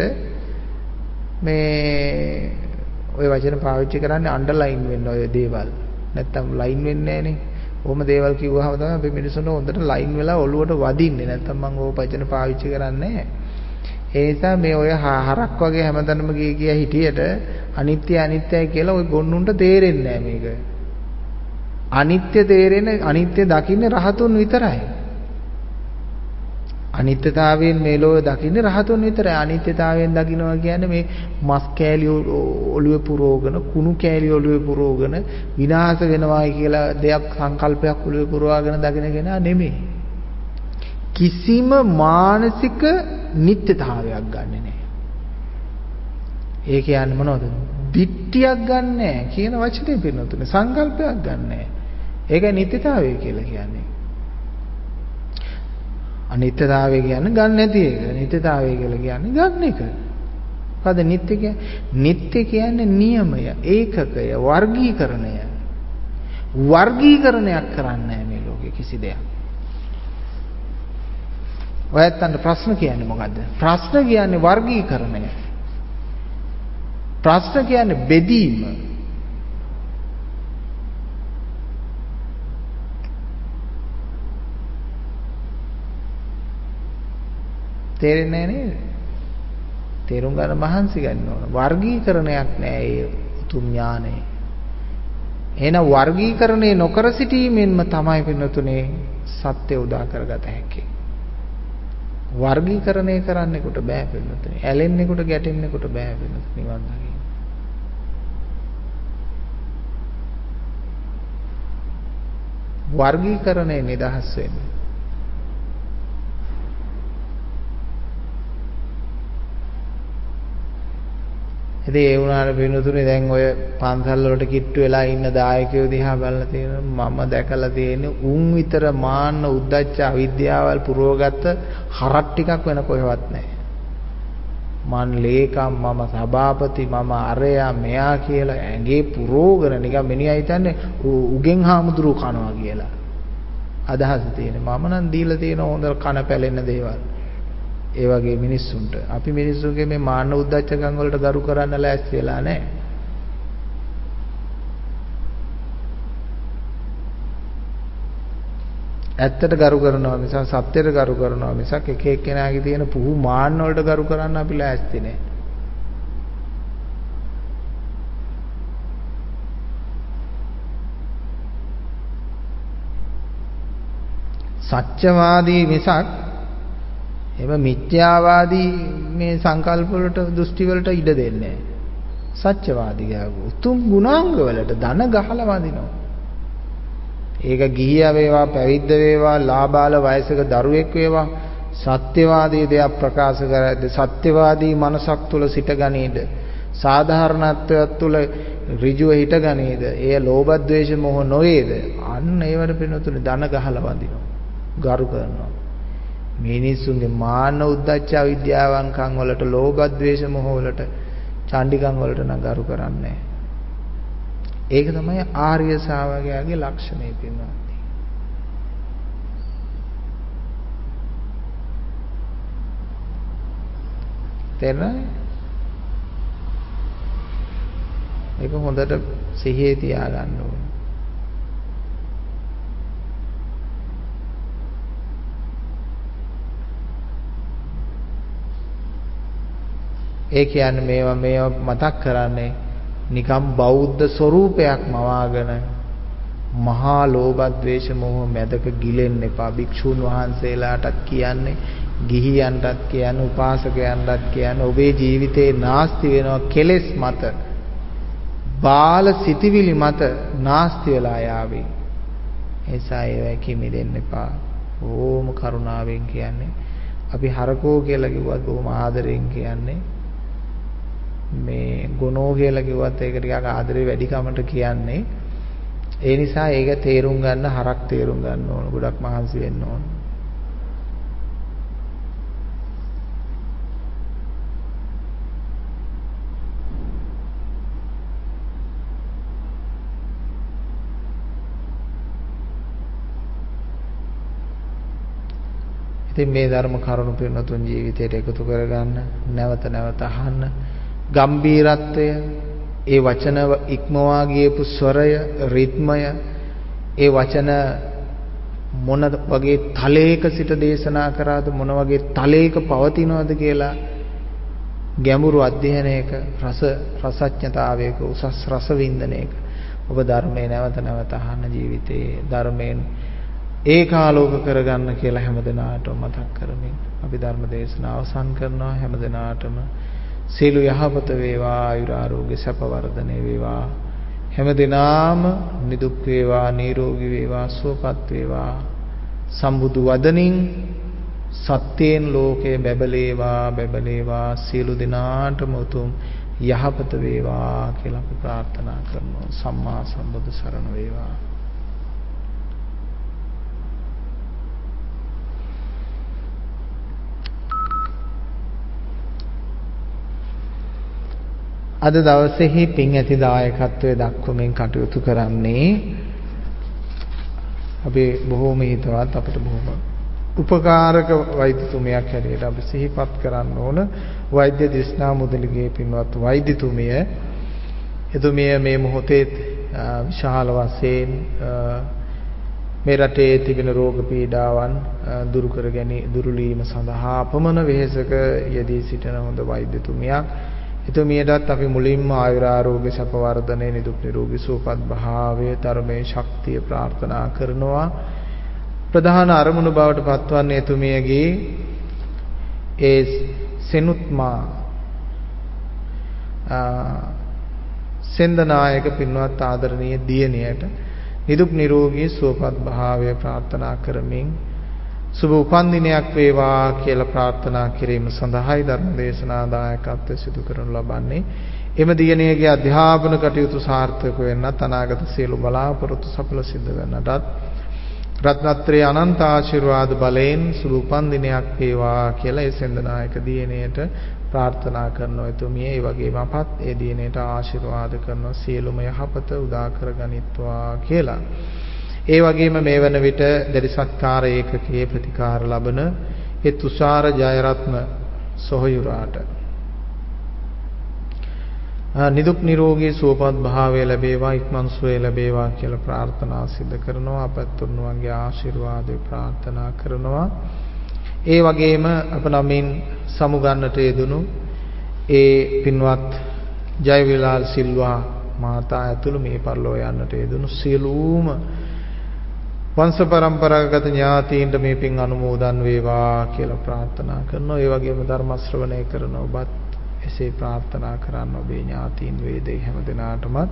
මේ ඔය වචන පාවිච්චි කරන්නේ අන්ඩර්ලයින් වෙන්න ඔය දේවල්. නැත්තම් ලයින් වෙන්නේ නැහනේ. කොහොම දේවල් කිව්වහම තමයි අපි මිනිස්සුන්ට හොඳට ලයින් වෙලා ඔළුවට වදින්නේ. නැත්තම් මම ඕක වචන පාවිච්චි කරන්නේ නැහැ. ඒ නිසා මේ ඔය හරක් වගේ හැමදැනම කිය හිටියට අනිත්‍යයි කියලා ඔය ගොන්නුන්ට තේරෙන්නේ නැහැ මේක. අනිත්‍ය තේරෙන අනිත්‍ය දකින්නේ රහතුන් විතරයි. අනිත්‍යතාවයෙන් මේ ලෝකය දකින්නේ රහතුන් විතරයි. අනිත්‍යතාවයෙන් දකින්නවා කියන්නේ මේ මස් කෑලි ඔළුවේ පුරවගෙන, කුණු කෑලි ඔළුවේ පුරවගෙන විනාශ වෙනවායි කියලා දෙයක් සංකල්පයක් ඔළුවේ පුරවාගෙන දකින කෙනා නෙමෙයි. කිසිම මානසික නිත්‍යතාවයක් ගන්නෙ නෑ. ඒ කියන්නේ මොනවද? දිට්ඨියක් ගන්නෑ කියන වචනේ පින්නතුනේ. සංකල්පයක් ගන්නෑ. ඒකයි නිත්‍යතාවය කියලා කියන්නේ. අනිත්‍යතාවය කියන්නේ ගන්න නැති එක. නිත්‍යතාවය කියලා කියන්නේ ගන්න එක. මොකද නිත්‍ය කියන්නේ? නිත්‍ය කියන්නේ නියමය, ඒකකය, වර්ගීකරණය. වර්ගීකරණයක් කරන්නේ නැහැ මේ ලෝකේ කිසි දෙයක්. ඔයත්තන්ට ප්‍රශ්න කියන්නේ මොකද්ද? ප්‍රශ්න කියන්නේ වර්ගීකරණය. ප්‍රශ්න කියන්නේ බෙදීම. තේරෙන්නේ නේද? තේරුම් ගන්න මහන්සි ගන්න ඕන. වර්ගීකරණයක් නෑ ඒ උතුම් ඥානයේ. එහෙනම් වර්ගීකරණය නොකර සිටීමෙන්ම තමයි පින්නතුනේ සත්‍ය උදා කරගත හැකි. වර්ගීකරණය කරන්නෙකුට බෑ පින්නතුනේ. ඇලෙන්නෙකුට ගැටෙන්නෙකුට බෑ පින්නතුනේ නිවන් දකින්න. වර්ගීකරණය නිදහස් වෙන්න. ඉතින් ඒ වුණාට පින්නතුනේ දැන් ඔය පන්සල් වලට කිට්ටු වෙලා ඉන්න දායකයෝ දිහා බලලා තියෙනවා මම දැකලා තියෙන්නේ උන් විතර මාන්න උද්දච්ච අවිද්‍යාවල් පුරවගත්ත හරක් ටිකක් වෙන කොහෙවත් නැහැ. මන් ලේකම් මම සභාපති මම අරයා මෙයා කියලා ඇඟේ පුරවගෙන නිකන් මිනිහා හිතන්නේ උගෙන් හාමුදුරුවෝ කනවා කියලා. අදහස තියෙන්නේ මම නම් දීලා තියෙන හොඳ කන පැලෙන්න දේවල්. ඒ වගේ මිනිස්සුන්ට අපි මිනිස්සුන්ගේ මේ මාන්න උද්දච්චකම් වලට ගරු කරන්න ලෑස්ති වෙලා නැහැ. ඇත්තට ගරු කරනවා මිසක් සත්‍යයට ගරු කරනවා මිසක් එක එක්කෙනාගේ තියෙන පුහු මාන්න වලට ගරු කරන්න අපි ලෑස්ති නැහැ. සත්‍යවාදී මිසක් එහෙම මිත්‍යාවාදී මේ සංකල්ප වලට දෘෂ්ටි වලට ඉඩ දෙන්නේ නැහැ. සත්‍යවාදී ගාව උතුම් ගුණාංග වලට ධන ගහලා වදිනවා. ඒක ගිහියා වේවා පැවිද්ද වේවා ලාබාල වයසක දරුවෙක් වේවා සත්‍යවාදී දෙයක් ප්‍රකාශ කරද්දී සත්‍යවාදී මනසක් තුල සිටගනීද සාධාරණත්වයක් තුල ඍජුව හිටගනීද එය ලෝභ ද්වේෂ මොහ නොවේද අන්න ඒවට පිනතුනේ ධන ගහලා වදිනවා ගරු කරනවා. මිනිස්සුන්ගේ මාන උද්දච්ච විද්‍යාවන්කම් වලට ලෝභ ද්වේෂ මොහ වලට චණ්ඩිකම් වලට නම් ගරු කරන්නේ. ඒක තමයි ආර්ය ශ්‍රාවකයාගේ ලක්ෂණය පින්වත්නි. තේරෙනවද? ඒක හොඳට සිහියේ තියාගන්න ඕනේ. ඒ කියන්නේ මේවා මතක් කරන්නේ නිකම් බෞද්ධ ස්වરૂපයක් මවාගෙන මහා ලෝභ ද්වේෂ මොහ මැදක ගිලෙන්න එපා. භික්ෂුන් වහන්සේලාටත් කියන්නේ ගිහියන්ටත් කියන්නේ උපාසකයන්ටත් කියන්නේ ඔබේ ජීවිතේ නාස්ති වෙනවා කෙලෙස් මත. බාල සිටිවිලි මත නාස්ති වෙලා යාවි. එසා ඒවයි කිමිදෙන්න එපා. ඕම කරුණාවෙන් කියන්නේ අපි හරකෝ කියලා කිව්වත් බොහොම ආදරෙන් කියන්නේ මේ ගොනෝ කියලා කිව්වත් ඒක ටිකක් ආදරේ වැඩි කමට කියන්නේ. ඒ නිසා ඒක තේරුම් ගන්න හරක් තේරුම් ගන්න ඕන. ගොඩක් මහන්සි වෙන්න ඕන. ඉතින් මේ ධර්ම කරුණු පිරිනතුන් ජීවිතයට එකතු කරගන්න නැවත නැවත අහන්න. ගම්බීරත්වය ඒ වචන ඉක්මවා ගියපු ස්වරය රිද්මය ඒ වචන මොන වගේ තලයක සිට දේශනා කරාද මොන වගේ තලයක පවතිනවද කියලා ගැඹුරු අධ්‍යයනයක රසඥතාවයක උසස් රස වින්දනයක ඔබ ධර්මයේ නැවත නැවත අහන්න ජීවිතයේ ධර්මයෙන් ඒකාලෝක කරගන්න කියලා හැමදෙනාටම මතක් කරමින් අපි ධර්ම දේශනාව අවසන් කරනවා. හැමදෙනාටම සියලු යහපත වේවා, ආයුර ආරෝග්‍ය සැප වර්ධනය වේවා. හැමදෙනාම නිදුක් වේවා, නිරෝගී වේවා, සුවපත් වේවා. සම්බුදු වදනින් සත්‍යයෙන් ලෝකේ බැබලේවා සියලු දෙනාටම උතුම් යහපත වේවා කියලා අපි ප්‍රාර්ථනා කරනවා. සම්මා සම්බුදු සරණ වේවා. අද දවසේහි පින් ඇති දායකත්වයේ දක්වමින් කටයුතු කරන්නේ අපි බොහෝම හිතවත් අපිට බොහොම උපකාරක වෛද්‍යතුමියක් හැටියට අපි සිහිපත් කරන්න ඕන වෛද්‍ය දිස්නා මුදලිගේ පින්වත් වෛද්‍යතුමිය. එතුමිය මේ මොහොතේ විශාල වශයෙන් මේ රටේ තිබෙන රෝග පීඩාවන් දුරු වීම සඳහා අපමණ වෙහෙසක යෙදී සිටින හොඳ වෛද්‍යතුමියක්. එතුමියටත් අපි මුලින්ම ආයුර ආරෝග්‍ය සැප වර්ධනයේ නිදුක් නිරෝගී සුවපත් භාවයේ ධර්මයේ ශක්තිය ප්‍රාර්ථනා කරනවා. ප්‍රධාන අරමුණු බවට පත්වන්නේ එතුමියගේ ඒ සෙනුත්මා සෙන්දනායක පින්වත් ආදරණීය දියණියට නිදුක් නිරෝගී සුවපත් භාවය ප්‍රාර්ථනා කරමින් සුබ උපන්දිනයක් වේවා කියලා ප්‍රාර්ථනා කිරීම සඳහායි ධර්ම දේශනා දායකත්වය සිදු කරනු ලබන්නේ. එම දියණියගේ අධ්‍යාපන කටයුතු සාර්ථක වෙන්නත් අනාගත සියලු බලාපොරොත්තු සඵල සිද්ධ වෙන්නටත් රත්නත්‍රයේ අනන්ත ආශිර්වාද බලයෙන් සුබ උපන්දිනයක් වේවා කියලා ඒ සෙන්දනායක දියණියට ප්‍රාර්ථනා කරනවා. එතුමිය ඒ වගේම අපත් ඒ දියණියට ආශිර්වාද කරනවා සියලුම යහපත උදා කරගනිත්වා කියලා. ඒ වගේම මේ වන විට දැඩි සත්කාර ඒකකයේ ප්‍රතිකාර ලබන ඒ තුෂාර ජයරත්න සොහයුරාට නිදුක් නිරෝගී සුවපත් භාවය ලැබේවා, ඉක්මන් සුවය ලැබේවා කියලා ප්‍රාර්ථනා සිදු කරනවා. අපත් තුන්වන්ගේ ආශිර්වාදය ප්‍රාර්ථනා කරනවා. ඒ වගේම අප නමින් සමුගන්නට යෙදුණු ඒ පින්වත් ජයවිලාල් සිල්වා මාතා ඇතුළු මේ පරලෝ යන්නට යෙදුණු සියලුම වංශ පරම්පරාගත ඥාතීන්ට මේ පින් අනුමෝදන් වේවා කියලා ප්‍රාර්ථනා කරනවා. ඒ වගේම ධර්ම ශ්‍රවණය කරන ඔබත් එසේ ප්‍රාර්ථනා කරන්න ඔබේ ඥාතීන් වේදේ හැම දිනාටමත්.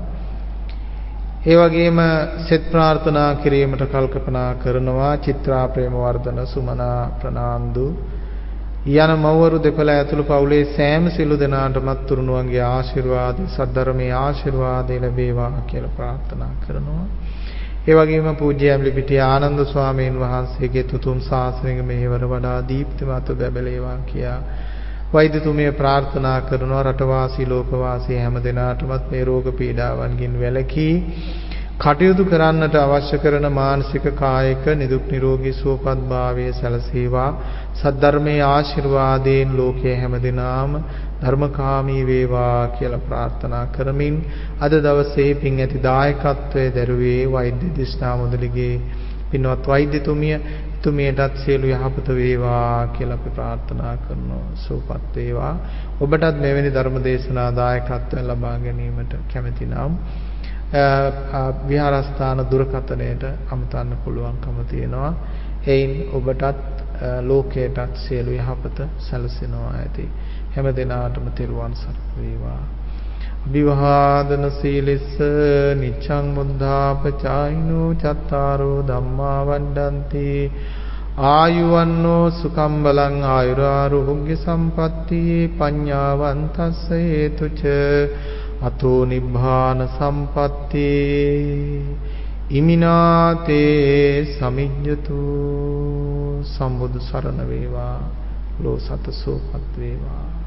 ඒ වගේම සෙත් ප්‍රාර්ථනා කිරීමට කල්පනා කරනවා චිත්‍රා ප්‍රේමවර්ධන, සුමනා ප්‍රනාන්දු යන මව්වරු දෙපළ ඇතුළු පවුලේ සෑම සිළු දෙනාටමත් තුරුණුවන්ගේ ආශිර්වාදය, සද්ධර්මයේ ආශිර්වාදය ලැබේවා කියලා ප්‍රාර්ථනා කරනවා. ඒ වගේම පූජ්‍ය ඇම්ලිපිටිය ආනන්ද ස්වාමීන් වහන්සේගේ තුතුම් ශාසනික මෙහෙවර වඩා දීප්තිමත් බැබලේවා කියා වෛද්‍යතුමිය ප්‍රාර්ථනා කරනවා. රටවාසී ලෝකවාසී හැම දිනාටමත් මේ රෝග පීඩාවන්ගෙන් වැළකී කටයුතු කරන්නට අවශ්‍ය කරන මානසික කායික නිදුක් නිරෝගී සුවපත් භාවය සැලසේවා. සද්ධර්මයේ ආශිර්වාදයෙන් ලෝකයේ හැම දිනාම ධර්මකාමී වේවා කියලා ප්‍රාර්ථනා කරමින් අද දවසේ පින් ඇති දායකත්වයේ දරුවේ වෛද්‍ය දිස්නා මුදලිගේ පින්වත් වෛද්‍යතුමිය තුමියටත් සියලු යහපත වේවා කියලා අපි ප්‍රාර්ථනා කරනවා. සුවපත් වේවා. ඔබටත් මෙවැනි ධර්ම දේශනා දායකත්වය ලබා ගැනීමට කැමැති නම් විහාරස්ථාන දුරකථනයට අමතන්න පුළුවන්කම තියෙනවා. එයින් ඔබටත් ලෝකයටත් සියලු යහපත සැලසෙනවා ඇති. හැම දිනාටම තෙරුවන් සරණ වේවා. අභිවාදන සීලස්ස නිච්ඡං මුද්ධාපචායිනෝ චත්තාරෝ ධම්මා වණ්ඩන්ති ආයුවන්නෝ සුඛං බලං ආයුරාෝග්‍ය සම්පatti පඤ්ඤාවන්තස්ස හේතුච අතෝ නිබ්බාන සම්පatti ඉමිනාතේ සමිඤ්ඤතු. සම්බුදු සරණ වේවා. ලෝ සත සෝපත් වේවා.